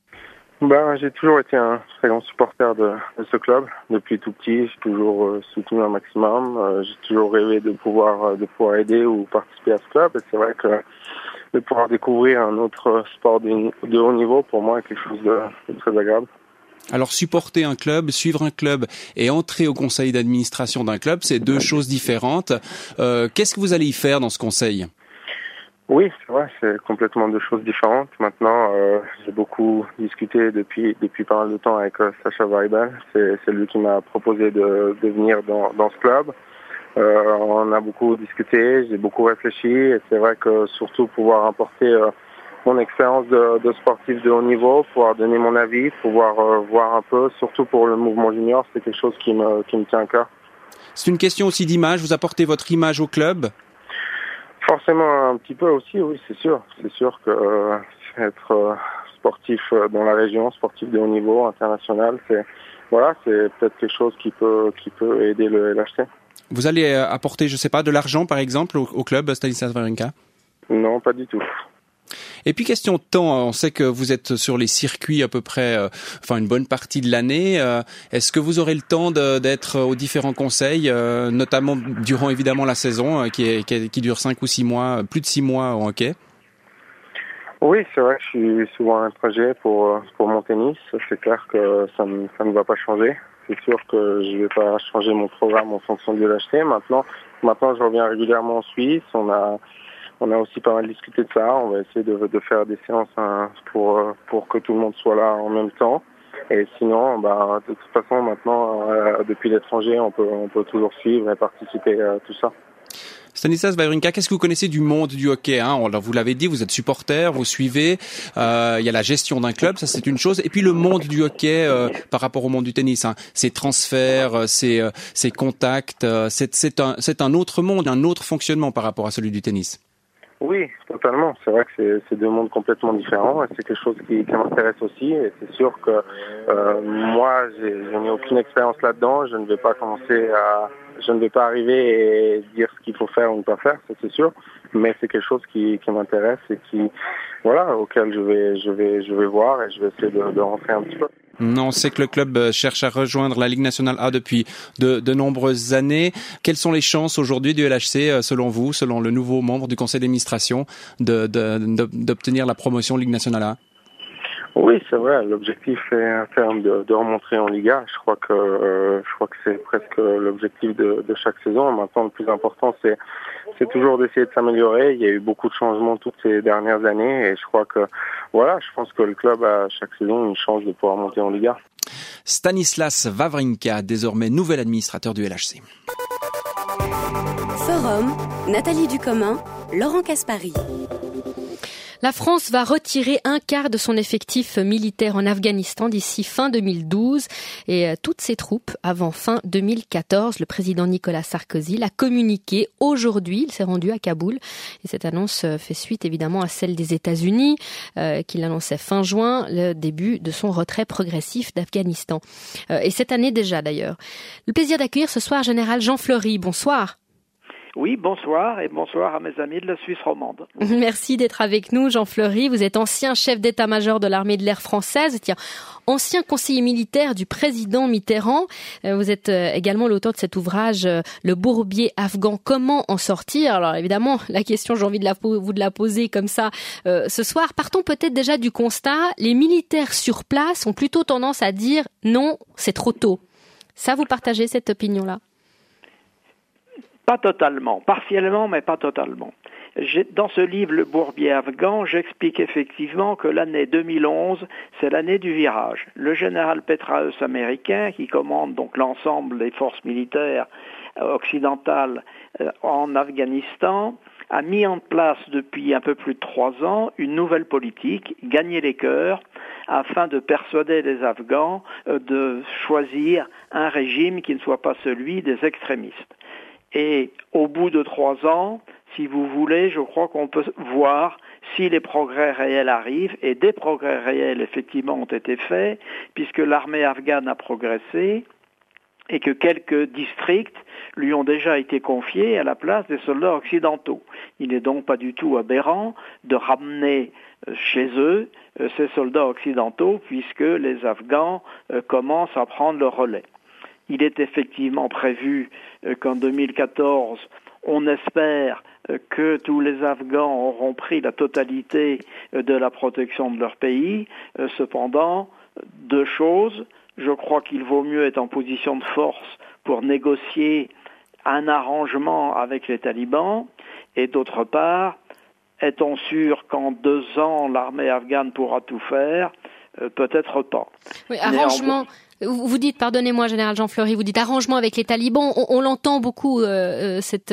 Ben, j'ai toujours été un très grand supporter de, de ce club. Depuis tout petit, j'ai toujours euh, soutenu un maximum. Euh, j'ai toujours rêvé de pouvoir euh, de pouvoir aider ou participer à ce club. Et c'est vrai que de pouvoir découvrir un autre sport de, de haut niveau, pour moi, est quelque chose de, de très agréable. Alors, supporter un club, suivre un club et entrer au conseil d'administration d'un club, c'est deux choses différentes. Euh, qu'est-ce que vous allez y faire dans ce conseil ? Oui, c'est vrai, c'est complètement deux choses différentes. Maintenant, euh, j'ai beaucoup discuté depuis depuis pas mal de temps avec euh, Sacha Weibel. C'est, c'est lui qui m'a proposé de, de venir dans, dans ce club. Euh, on a beaucoup discuté, j'ai beaucoup réfléchi, et c'est vrai que surtout pouvoir apporter euh, mon expérience de, de sportif de haut niveau, pouvoir donner mon avis, pouvoir euh, voir un peu, surtout pour le mouvement junior, c'est quelque chose qui me qui me tient à cœur. C'est une question aussi d'image. Vous apportez votre image au club ? Forcément un petit peu aussi, oui, c'est sûr. C'est sûr que euh, être euh, sportif dans la région, sportif de haut niveau, international, c'est voilà, c'est peut-être quelque chose qui peut qui peut aider le L H C. Vous allez apporter, je sais pas, de l'argent par exemple au, au club Stanislas Wawrinka ? Non, pas du tout. Et puis question de temps, on sait que vous êtes sur les circuits à peu près, euh, enfin une bonne partie de l'année. Euh, est-ce que vous aurez le temps de, d'être aux différents conseils, euh, notamment durant évidemment la saison euh, qui, est, qui, est, qui dure cinq ou six mois, plus de six mois au hockey ? Oui, c'est vrai que je suis souvent à un trajet pour pour mon tennis. C'est clair que ça ne ça ne va pas changer. C'est sûr que je vais pas changer mon programme en fonction de L H C. Maintenant, maintenant je reviens régulièrement en Suisse. On a On a aussi pas mal discuté de ça. On va essayer de, de faire des séances hein, pour pour que tout le monde soit là en même temps. Et sinon, bah, de toute façon, maintenant, euh, depuis l'étranger, on peut on peut toujours suivre et participer à tout ça. Stanislas Wawrinka, qu'est-ce que vous connaissez du monde du hockey, hein ? Vous l'avez dit, vous êtes supporter, vous suivez. Euh, il y a la gestion d'un club, ça c'est une chose. Et puis le monde du hockey euh, par rapport au monde du tennis, hein, ses transferts, ses, ses contacts, c'est, c'est un c'est un autre monde, un autre fonctionnement par rapport à celui du tennis. Oui, totalement. C'est vrai que c'est, c'est deux mondes complètement différents et c'est quelque chose qui, qui m'intéresse aussi. Et c'est sûr que euh, moi, j'ai, je n'ai aucune expérience là-dedans. Je ne vais pas commencer à, je ne vais pas arriver et dire ce qu'il faut faire ou ne pas faire, ça c'est sûr. Mais c'est quelque chose qui, qui m'intéresse et qui, voilà, auquel je vais, je vais, je vais voir et je vais essayer de, de rentrer un petit peu. On sait que le club cherche à rejoindre la Ligue nationale A depuis de, de nombreuses années. Quelles sont les chances aujourd'hui du L H C, selon vous, selon le nouveau membre du conseil d'administration, de, de, de, d'obtenir la promotion Ligue nationale A ? Oui, c'est vrai. L'objectif est à terme de, de remonter en Liga. Je crois que euh, je crois que c'est presque l'objectif de, de chaque saison. Maintenant, le plus important, c'est c'est toujours d'essayer de s'améliorer. Il y a eu beaucoup de changements toutes ces dernières années, et je crois que voilà, je pense que le club a chaque saison une chance de pouvoir monter en Liga. Stanislas Wawrinka, désormais nouvel administrateur du L H C. Forum, Nathalie Ducommun, Laurent Caspary. La France va retirer un quart de son effectif militaire en Afghanistan d'ici fin deux mille douze et toutes ses troupes avant fin deux mille quatorze. Le président Nicolas Sarkozy l'a communiqué aujourd'hui. Il s'est rendu à Kaboul et cette annonce fait suite évidemment à celle des États-Unis euh, qu'il annonçait fin juin, le début de son retrait progressif d'Afghanistan. Euh, et cette année déjà d'ailleurs. Le plaisir d'accueillir ce soir Général Jean Fleury. Bonsoir. Oui, bonsoir et bonsoir à mes amis de la Suisse romande. Merci d'être avec nous, Jean Fleury. Vous êtes ancien chef d'état-major de l'armée de l'air française, tiens, ancien conseiller militaire du président Mitterrand. Vous êtes également l'auteur de cet ouvrage « Le bourbier afghan, comment en sortir ?» Alors évidemment, la question, j'ai envie de la, vous de la poser comme ça euh, ce soir. Partons peut-être déjà du constat, les militaires sur place ont plutôt tendance à dire « non, c'est trop tôt ». Ça, vous partagez cette opinion-là ? Pas totalement, partiellement, mais pas totalement. J'ai, dans ce livre, Le bourbier afghan, j'explique effectivement que l'année deux mille onze, c'est l'année du virage. Le général Petraeus américain, qui commande donc l'ensemble des forces militaires occidentales euh, en Afghanistan, a mis en place depuis un peu plus de trois ans une nouvelle politique, gagner les cœurs, afin de persuader les Afghans euh, de choisir un régime qui ne soit pas celui des extrémistes. Et au bout de trois ans, si vous voulez, je crois qu'on peut voir si les progrès réels arrivent, et des progrès réels effectivement ont été faits, puisque l'armée afghane a progressé, et que quelques districts lui ont déjà été confiés à la place des soldats occidentaux. Il n'est donc pas du tout aberrant de ramener chez eux ces soldats occidentaux, puisque les Afghans commencent à prendre le relais. Il est effectivement prévu qu'en deux mille quatorze, on espère que tous les Afghans auront pris la totalité de la protection de leur pays. Cependant, deux choses. Je crois qu'il vaut mieux être en position de force pour négocier un arrangement avec les talibans. Et d'autre part, est-on sûr qu'en deux ans, l'armée afghane pourra tout faire ? Euh, peut-être pas. Oui, arrangement. Vous dites, pardonnez-moi, Général Jean Fleury, vous dites arrangement avec les talibans. On, on l'entend beaucoup euh, cette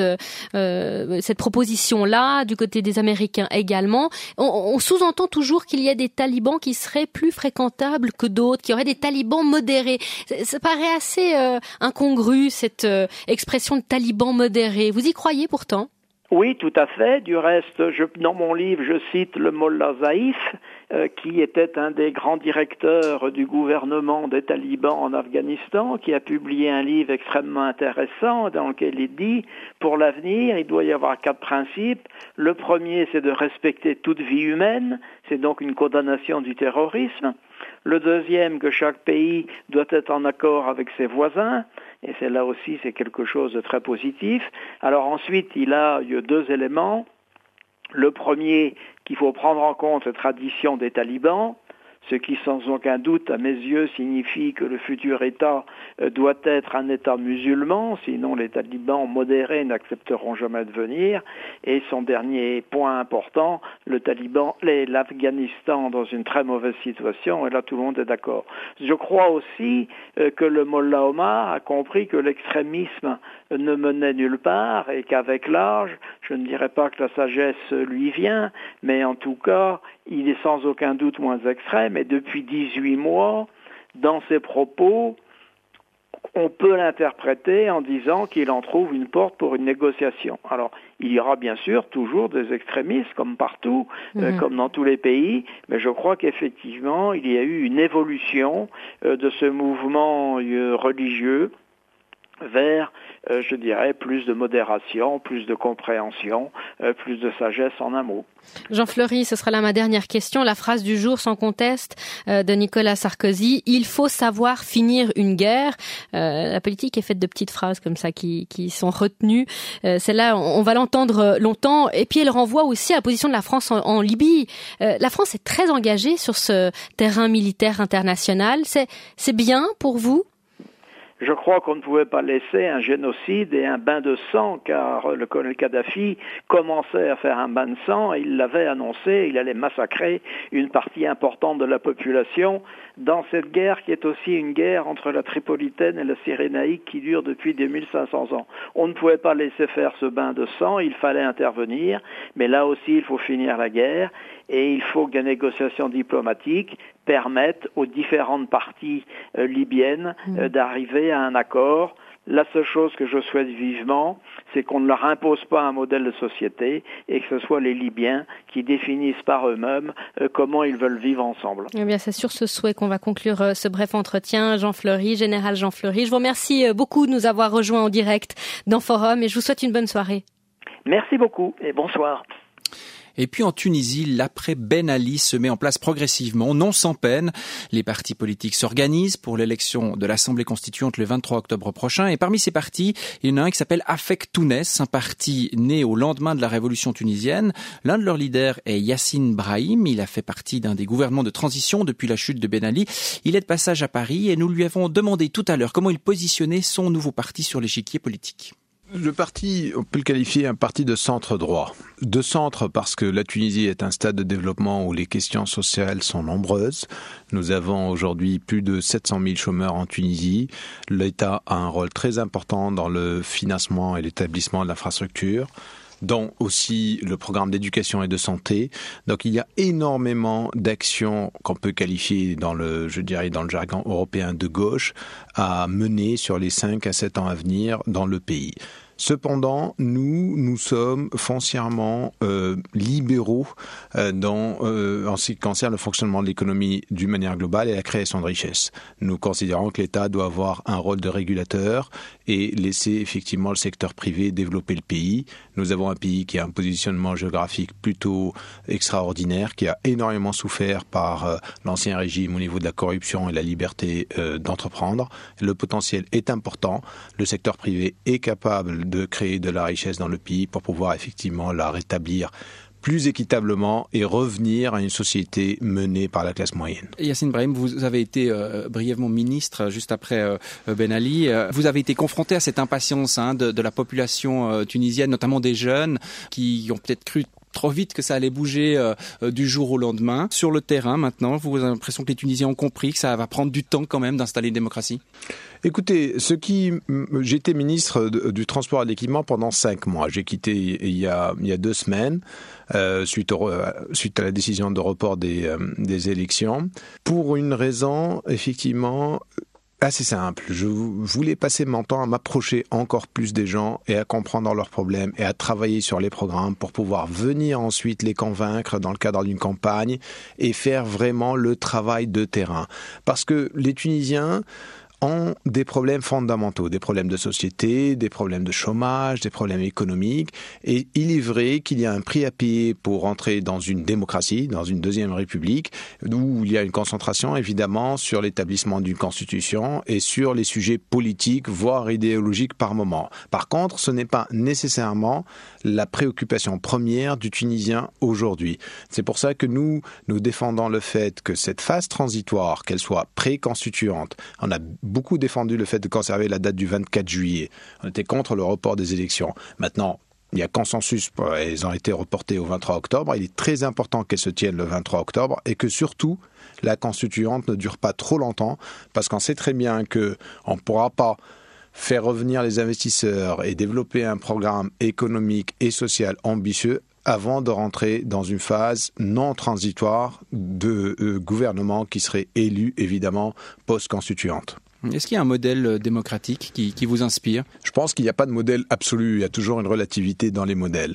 euh, cette proposition-là du côté des Américains également. On, on sous-entend toujours qu'il y a des talibans qui seraient plus fréquentables que d'autres, qu'il y aurait des talibans modérés. Ça, ça paraît assez euh, incongru cette euh, expression de talibans modérés. Vous y croyez pourtant ? Oui, tout à fait. Du reste, je, dans mon livre, je cite le Mollah Zaïf, euh, qui était un des grands directeurs du gouvernement des talibans en Afghanistan, qui a publié un livre extrêmement intéressant dans lequel il dit, pour l'avenir, il doit y avoir quatre principes. Le premier, c'est de respecter toute vie humaine, c'est donc une condamnation du terrorisme. Le deuxième, que chaque pays doit être en accord avec ses voisins. Et c'est là aussi, c'est quelque chose de très positif. Alors ensuite, il a, il y a deux éléments. Le premier, qu'il faut prendre en compte la tradition des talibans, ce qui sans aucun doute, à mes yeux, signifie que le futur État doit être un État musulman, sinon les talibans modérés n'accepteront jamais de venir. Et son dernier point important, le Taliban, l'Afghanistan dans une très mauvaise situation, et là tout le monde est d'accord. Je crois aussi que le Mollah Omar a compris que l'extrémisme ne menait nulle part et qu'avec l'âge, je ne dirais pas que la sagesse lui vient, mais en tout cas, il est sans aucun doute moins extrême et depuis dix-huit mois, dans ses propos, on peut l'interpréter en disant qu'il en trouve une porte pour une négociation. Alors, il y aura bien sûr toujours des extrémistes, comme partout, mmh. euh, comme dans tous les pays, mais je crois qu'effectivement, il y a eu une évolution euh, de ce mouvement euh, religieux vers, euh, je dirais, plus de modération, plus de compréhension, euh, plus de sagesse en un mot. Jean Fleury, ce sera là ma dernière question. La phrase du jour, sans conteste, euh, de Nicolas Sarkozy. Il faut savoir finir une guerre. Euh, la politique est faite de petites phrases comme ça qui, qui sont retenues. Euh, celle-là, on, on va l'entendre longtemps. Et puis elle renvoie aussi à la position de la France en, en Libye. Euh, la France est très engagée sur ce terrain militaire international. C'est, c'est bien pour vous ? Je crois qu'on ne pouvait pas laisser un génocide et un bain de sang, car le colonel Kadhafi commençait à faire un bain de sang et il l'avait annoncé, il allait massacrer une partie importante de la population dans cette guerre qui est aussi une guerre entre la Tripolitaine et la Cyrénaïque qui dure depuis deux mille cinq cents ans. On ne pouvait pas laisser faire ce bain de sang, il fallait intervenir, mais là aussi il faut finir la guerre et il faut que des négociations diplomatiques permettent aux différentes parties euh, libyennes euh, d'arriver à un accord. La seule chose que je souhaite vivement, c'est qu'on ne leur impose pas un modèle de société et que ce soit les Libyens qui définissent par eux-mêmes euh, comment ils veulent vivre ensemble. Eh bien, c'est sur ce souhait qu'on va conclure euh, ce bref entretien. Jean Fleury, général Jean Fleury, je vous remercie euh, beaucoup de nous avoir rejoints en direct dans Forum et je vous souhaite une bonne soirée. Merci beaucoup et bonsoir. Et puis en Tunisie, l'après Ben Ali se met en place progressivement, non sans peine. Les partis politiques s'organisent pour l'élection de l'Assemblée constituante le vingt-trois octobre prochain. Et parmi ces partis, il y en a un qui s'appelle Afek Tounes, un parti né au lendemain de la révolution tunisienne. L'un de leurs leaders est Yassine Brahim. Il a fait partie d'un des gouvernements de transition depuis la chute de Ben Ali. Il est de passage à Paris et nous lui avons demandé tout à l'heure comment il positionnait son nouveau parti sur l'échiquier politique. Le parti, on peut le qualifier un parti de centre droit. De centre parce que la Tunisie est un stade de développement où les questions sociales sont nombreuses. Nous avons aujourd'hui plus de sept cent mille chômeurs en Tunisie. L'État a un rôle très important dans le financement et l'établissement de l'infrastructure, dont aussi le programme d'éducation et de santé. Donc il y a énormément d'actions qu'on peut qualifier dans le, je dirais, dans le jargon européen de gauche à mener sur les cinq à sept ans à venir dans le pays. Cependant, nous, nous sommes foncièrement euh, libéraux euh, dans, euh, en ce qui concerne le fonctionnement de l'économie d'une manière globale et la création de richesses. Nous considérons que l'État doit avoir un rôle de régulateur et laisser effectivement le secteur privé développer le pays. Nous avons un pays qui a un positionnement géographique plutôt extraordinaire, qui a énormément souffert par euh, l'ancien régime au niveau de la corruption et la liberté euh, d'entreprendre. Le potentiel est important. Le secteur privé est capable de créer de la richesse dans le pays pour pouvoir effectivement la rétablir plus équitablement et revenir à une société menée par la classe moyenne. Yassine Brahim, vous avez été euh, brièvement ministre juste après euh, Ben Ali. Euh, vous avez été confronté à cette impatience hein, de, de la population euh, tunisienne, notamment des jeunes qui ont peut-être cru trop vite que ça allait bouger euh, du jour au lendemain. Sur le terrain, maintenant, vous avez l'impression que les Tunisiens ont compris que ça va prendre du temps quand même d'installer une démocratie ? Écoutez, ce qui, j'étais ministre de, du transport et de l'équipement pendant cinq mois. J'ai quitté il y a, il y a deux semaines euh, suite, au, suite à la décision de report des, euh, des élections. Pour une raison, effectivement, assez simple. Je voulais passer mon temps à m'approcher encore plus des gens et à comprendre leurs problèmes et à travailler sur les programmes pour pouvoir venir ensuite les convaincre dans le cadre d'une campagne et faire vraiment le travail de terrain. Parce que les Tunisiens ont des problèmes fondamentaux, des problèmes de société, des problèmes de chômage, des problèmes économiques. Et il est vrai qu'il y a un prix à payer pour entrer dans une démocratie, dans une deuxième république, où il y a une concentration évidemment sur l'établissement d'une constitution et sur les sujets politiques, voire idéologiques par moment. Par contre, ce n'est pas nécessairement la préoccupation première du Tunisien aujourd'hui. C'est pour ça que nous, nous défendons le fait que cette phase transitoire, qu'elle soit pré-constituante, on a beaucoup défendu le fait de conserver la date du vingt-quatre juillet. On était contre le report des élections. Maintenant, il y a consensus, elles ont été reportées au vingt-trois octobre. Il est très important qu'elles se tiennent le vingt-trois octobre et que surtout, la constituante ne dure pas trop longtemps parce qu'on sait très bien qu'on ne pourra pas faire revenir les investisseurs et développer un programme économique et social ambitieux avant de rentrer dans une phase non transitoire de euh, gouvernement qui serait élu, évidemment, post-constituante. Est-ce qu'il y a un modèle démocratique qui, qui vous inspire ? Je pense qu'il n'y a pas de modèle absolu, il y a toujours une relativité dans les modèles.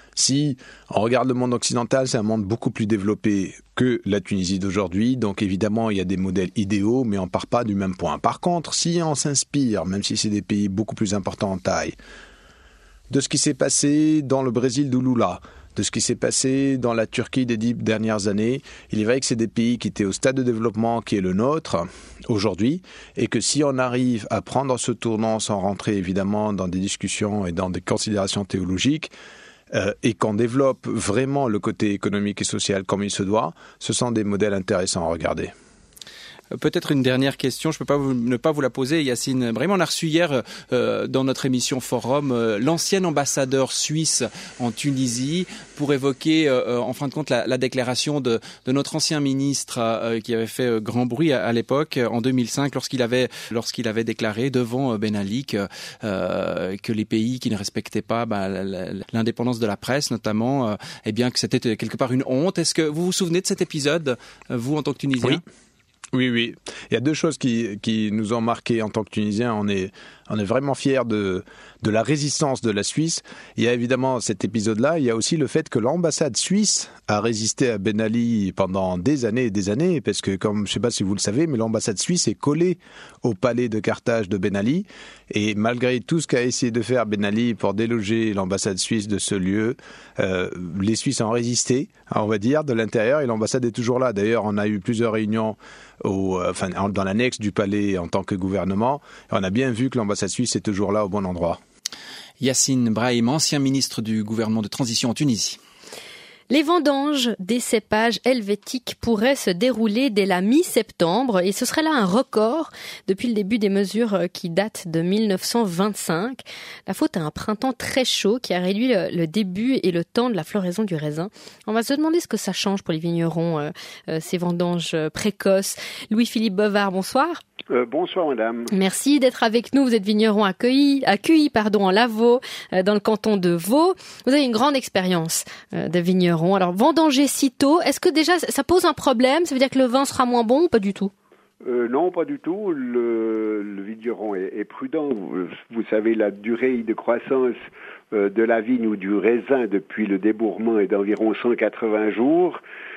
Si on regarde le monde occidental, c'est un monde beaucoup plus développé que la Tunisie d'aujourd'hui, donc évidemment il y a des modèles idéaux, mais on ne part pas du même point. Par contre, si on s'inspire, même si c'est des pays beaucoup plus importants en taille, de ce qui s'est passé dans le Brésil de Lula, de ce qui s'est passé dans la Turquie des dix dernières années, il est vrai que c'est des pays qui étaient au stade de développement qui est le nôtre aujourd'hui, et que si on arrive à prendre ce tournant sans rentrer évidemment dans des discussions et dans des considérations théologiques, euh, et qu'on développe vraiment le côté économique et social comme il se doit, ce sont des modèles intéressants à regarder. Peut-être une dernière question, je ne peux pas vous, ne pas vous la poser, Yacine Brahimi. On a reçu hier euh, dans notre émission Forum euh, l'ancien ambassadeur suisse en Tunisie pour évoquer euh, en fin de compte la, la déclaration de, de notre ancien ministre euh, qui avait fait euh, grand bruit à, à l'époque, en deux mille cinq, lorsqu'il avait, lorsqu'il avait déclaré devant euh, Ben Ali que, euh, que les pays qui ne respectaient pas bah, l'indépendance de la presse notamment, euh, eh bien que c'était quelque part une honte. Est-ce que vous vous souvenez de cet épisode, vous en tant que Tunisien ? Oui. Oui, oui. Il y a deux choses qui, qui nous ont marqué en tant que Tunisiens. On est, on est vraiment fiers de, de la résistance de la Suisse. Il y a évidemment cet épisode-là. Il y a aussi le fait que l'ambassade suisse a résisté à Ben Ali pendant des années et des années. Parce que, comme je ne sais pas si vous le savez, mais l'ambassade suisse est collée au palais de Carthage de Ben Ali. Et malgré tout ce qu'a essayé de faire Ben Ali pour déloger l'ambassade suisse de ce lieu, euh, les Suisses ont résisté, on va dire, de l'intérieur. Et l'ambassade est toujours là. D'ailleurs, on a eu plusieurs réunions Au, enfin, dans l'annexe du palais en tant que gouvernement. On a bien vu que l'ambassade suisse est toujours là au bon endroit. Yacine Brahimi, ancien ministre du gouvernement de transition en Tunisie. Les vendanges des cépages helvétiques pourraient se dérouler dès la mi-septembre et ce serait là un record depuis le début des mesures qui datent de mille neuf cent vingt-cinq. La faute à un printemps très chaud qui a réduit le, le début et le temps de la floraison du raisin. On va se demander ce que ça change pour les vignerons, euh, euh, ces vendanges précoces. Louis-Philippe Bovard, bonsoir. Euh, bonsoir madame. Merci d'être avec nous. Vous êtes vigneron à Cueilly, à Cueilly pardon, en Lavaux, euh, dans le canton de Vaud. Vous avez une grande expérience euh, de vigneron. Alors, vendanger si tôt, est-ce que déjà ça pose un problème ? Ça veut dire que le vin sera moins bon ou pas du tout ? Euh, non, pas du tout. Le, le vigneron est, est prudent. Vous, vous savez, la durée de croissance euh, de la vigne ou du raisin depuis le débourrement est d'environ cent quatre-vingts jours.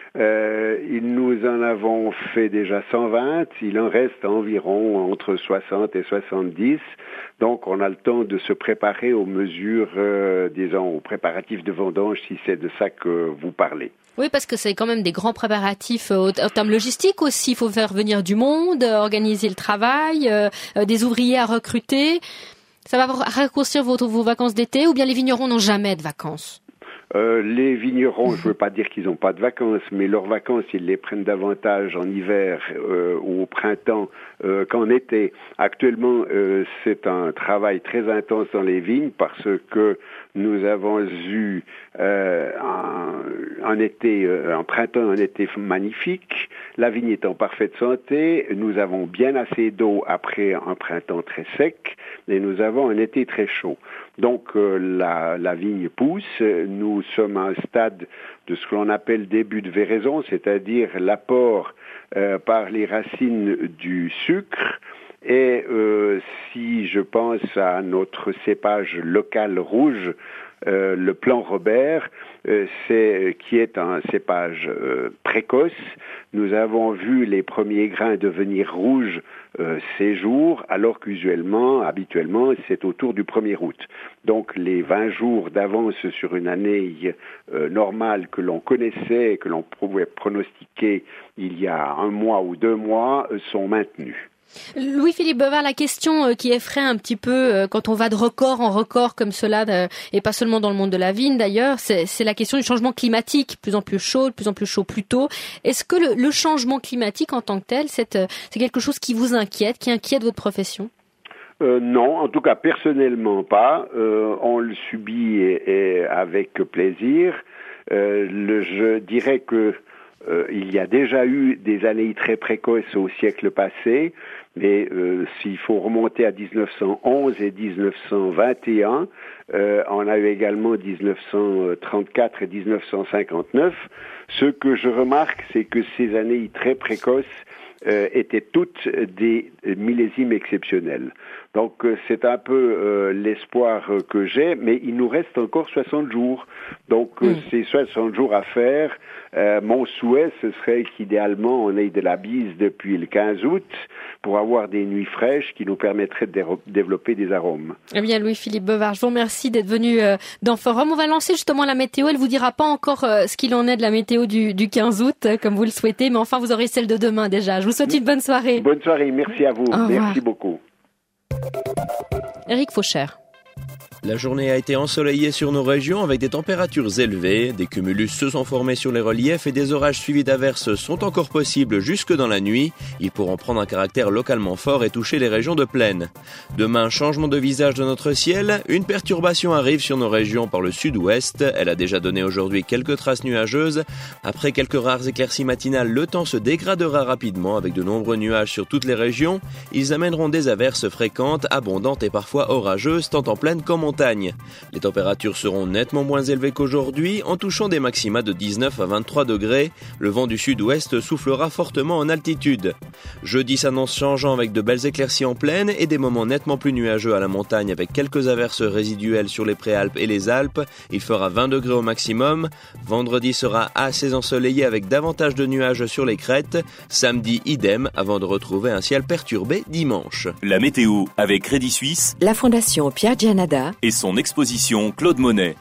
Euh, nous en avons fait déjà cent vingt, il en reste environ entre soixante et soixante-dix, donc on a le temps de se préparer aux mesures, euh, disons, aux préparatifs de vendange, si c'est de ça que vous parlez. Oui, parce que c'est quand même des grands préparatifs en termes logistiques aussi, il faut faire venir du monde, organiser le travail, euh, des ouvriers à recruter. Ça va raccourcir vos, vos vacances d'été ou bien les vignerons n'ont jamais de vacances ? Euh, les vignerons, je ne veux pas dire qu'ils n'ont pas de vacances, mais leurs vacances, ils les prennent davantage en hiver euh, ou au printemps euh, qu'en été. Actuellement, euh, c'est un travail très intense dans les vignes parce que nous avons eu euh, un, un été, euh, un printemps, un été magnifique. La vigne est en parfaite santé. Nous avons bien assez d'eau après un printemps très sec et nous avons un été très chaud. Donc euh, la, la vigne pousse. Nous sommes à un stade de ce que l'on appelle début de véraison, c'est-à-dire l'apport euh, par les racines du sucre. Et euh, si je pense à notre cépage local rouge, euh, le Plan Robert, euh, c'est, qui est un cépage euh, précoce, nous avons vu les premiers grains devenir rouges euh, ces jours, alors qu'usuellement, habituellement, c'est autour du premier août. Donc les vingt jours d'avance sur une année euh, normale que l'on connaissait, que l'on pouvait pronostiquer il y a un mois ou deux mois, euh, sont maintenus. Louis-Philippe Bovard, la question qui effraie un petit peu quand on va de record en record comme cela, et pas seulement dans le monde de la vigne d'ailleurs, c'est, c'est la question du changement climatique, plus en plus chaud, de plus en plus chaud plus tôt. Est-ce que le, le changement climatique en tant que tel, c'est, c'est quelque chose qui vous inquiète, qui inquiète votre profession ? Euh, non, en tout cas personnellement pas. Euh, on le subit et, et avec plaisir. Euh, le, je dirais que Euh, il y a déjà eu des années très précoces au siècle passé, mais euh, s'il faut remonter à dix-neuf cent onze et dix-neuf cent vingt et un, euh, on a eu également dix-neuf cent trente-quatre et dix-neuf cent cinquante-neuf. Ce que je remarque, c'est que ces années très précoces euh, étaient toutes des millésimes exceptionnels. Donc euh, c'est un peu euh, l'espoir euh, que j'ai, mais il nous reste encore soixante jours. Donc euh, mmh. ces soixante jours à faire, euh, mon souhait, ce serait qu'idéalement on ait de la bise depuis le quinze août pour avoir des nuits fraîches qui nous permettraient de dé- développer des arômes. Eh bien Louis-Philippe Bovard, je vous remercie d'être venu euh, dans Forum. On va lancer justement la météo. Elle vous dira pas encore euh, ce qu'il en est de la météo du, du quinze août, euh, comme vous le souhaitez, mais enfin vous aurez celle de demain déjà. Je vous souhaite une bonne soirée. Bonne soirée, merci à vous. Au revoir. Merci beaucoup. Éric Fauchère. La journée a été ensoleillée sur nos régions avec des températures élevées. Des cumulus se sont formés sur les reliefs et des orages suivis d'averses sont encore possibles jusque dans la nuit. Ils pourront prendre un caractère localement fort et toucher les régions de plaine. Demain, changement de visage de notre ciel. Une perturbation arrive sur nos régions par le sud-ouest. Elle a déjà donné aujourd'hui quelques traces nuageuses. Après quelques rares éclaircies matinales, le temps se dégradera rapidement avec de nombreux nuages sur toutes les régions. Ils amèneront des averses fréquentes, abondantes et parfois orageuses, tant en plaine qu'en montagne. Les températures seront nettement moins élevées qu'aujourd'hui, en touchant des maxima de dix-neuf à vingt-trois degrés. Le vent du sud-ouest soufflera fortement en altitude. Jeudi s'annonce changeant avec de belles éclaircies en plaine et des moments nettement plus nuageux à la montagne avec quelques averses résiduelles sur les préalpes et les Alpes. Il fera vingt degrés au maximum. Vendredi sera assez ensoleillé avec davantage de nuages sur les crêtes. Samedi, idem, avant de retrouver un ciel perturbé dimanche. La météo avec Crédit Suisse, la Fondation Pierre Gianada et son exposition Claude Monet.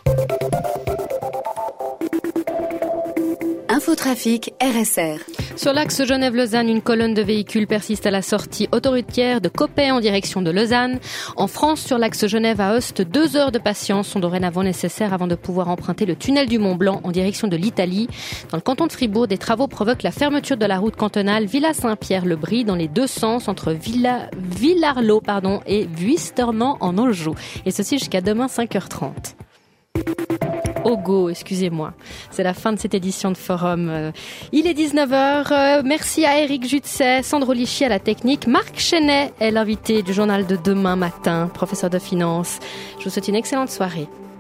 Infotrafic R S R. Sur l'axe Genève-Lausanne, une colonne de véhicules persiste à la sortie autoroutière de Coppet en direction de Lausanne. En France, sur l'axe Genève à Ost, deux heures de patience sont dorénavant nécessaires avant de pouvoir emprunter le tunnel du Mont-Blanc en direction de l'Italie. Dans le canton de Fribourg, des travaux provoquent la fermeture de la route cantonale Villa-Saint-Pierre-le-Brie dans les deux sens entre Villa, Villarlot pardon, et Vuisterman en Anjou. Et ceci jusqu'à demain cinq heures trente. Ogo, excusez-moi. C'est la fin de cette édition de Forum. Il est dix-neuf heures. Merci à Eric Jutset, Sandro Lichy à la technique. Marc Chenet est l'invité du journal de demain matin, professeur de finance. Je vous souhaite une excellente soirée.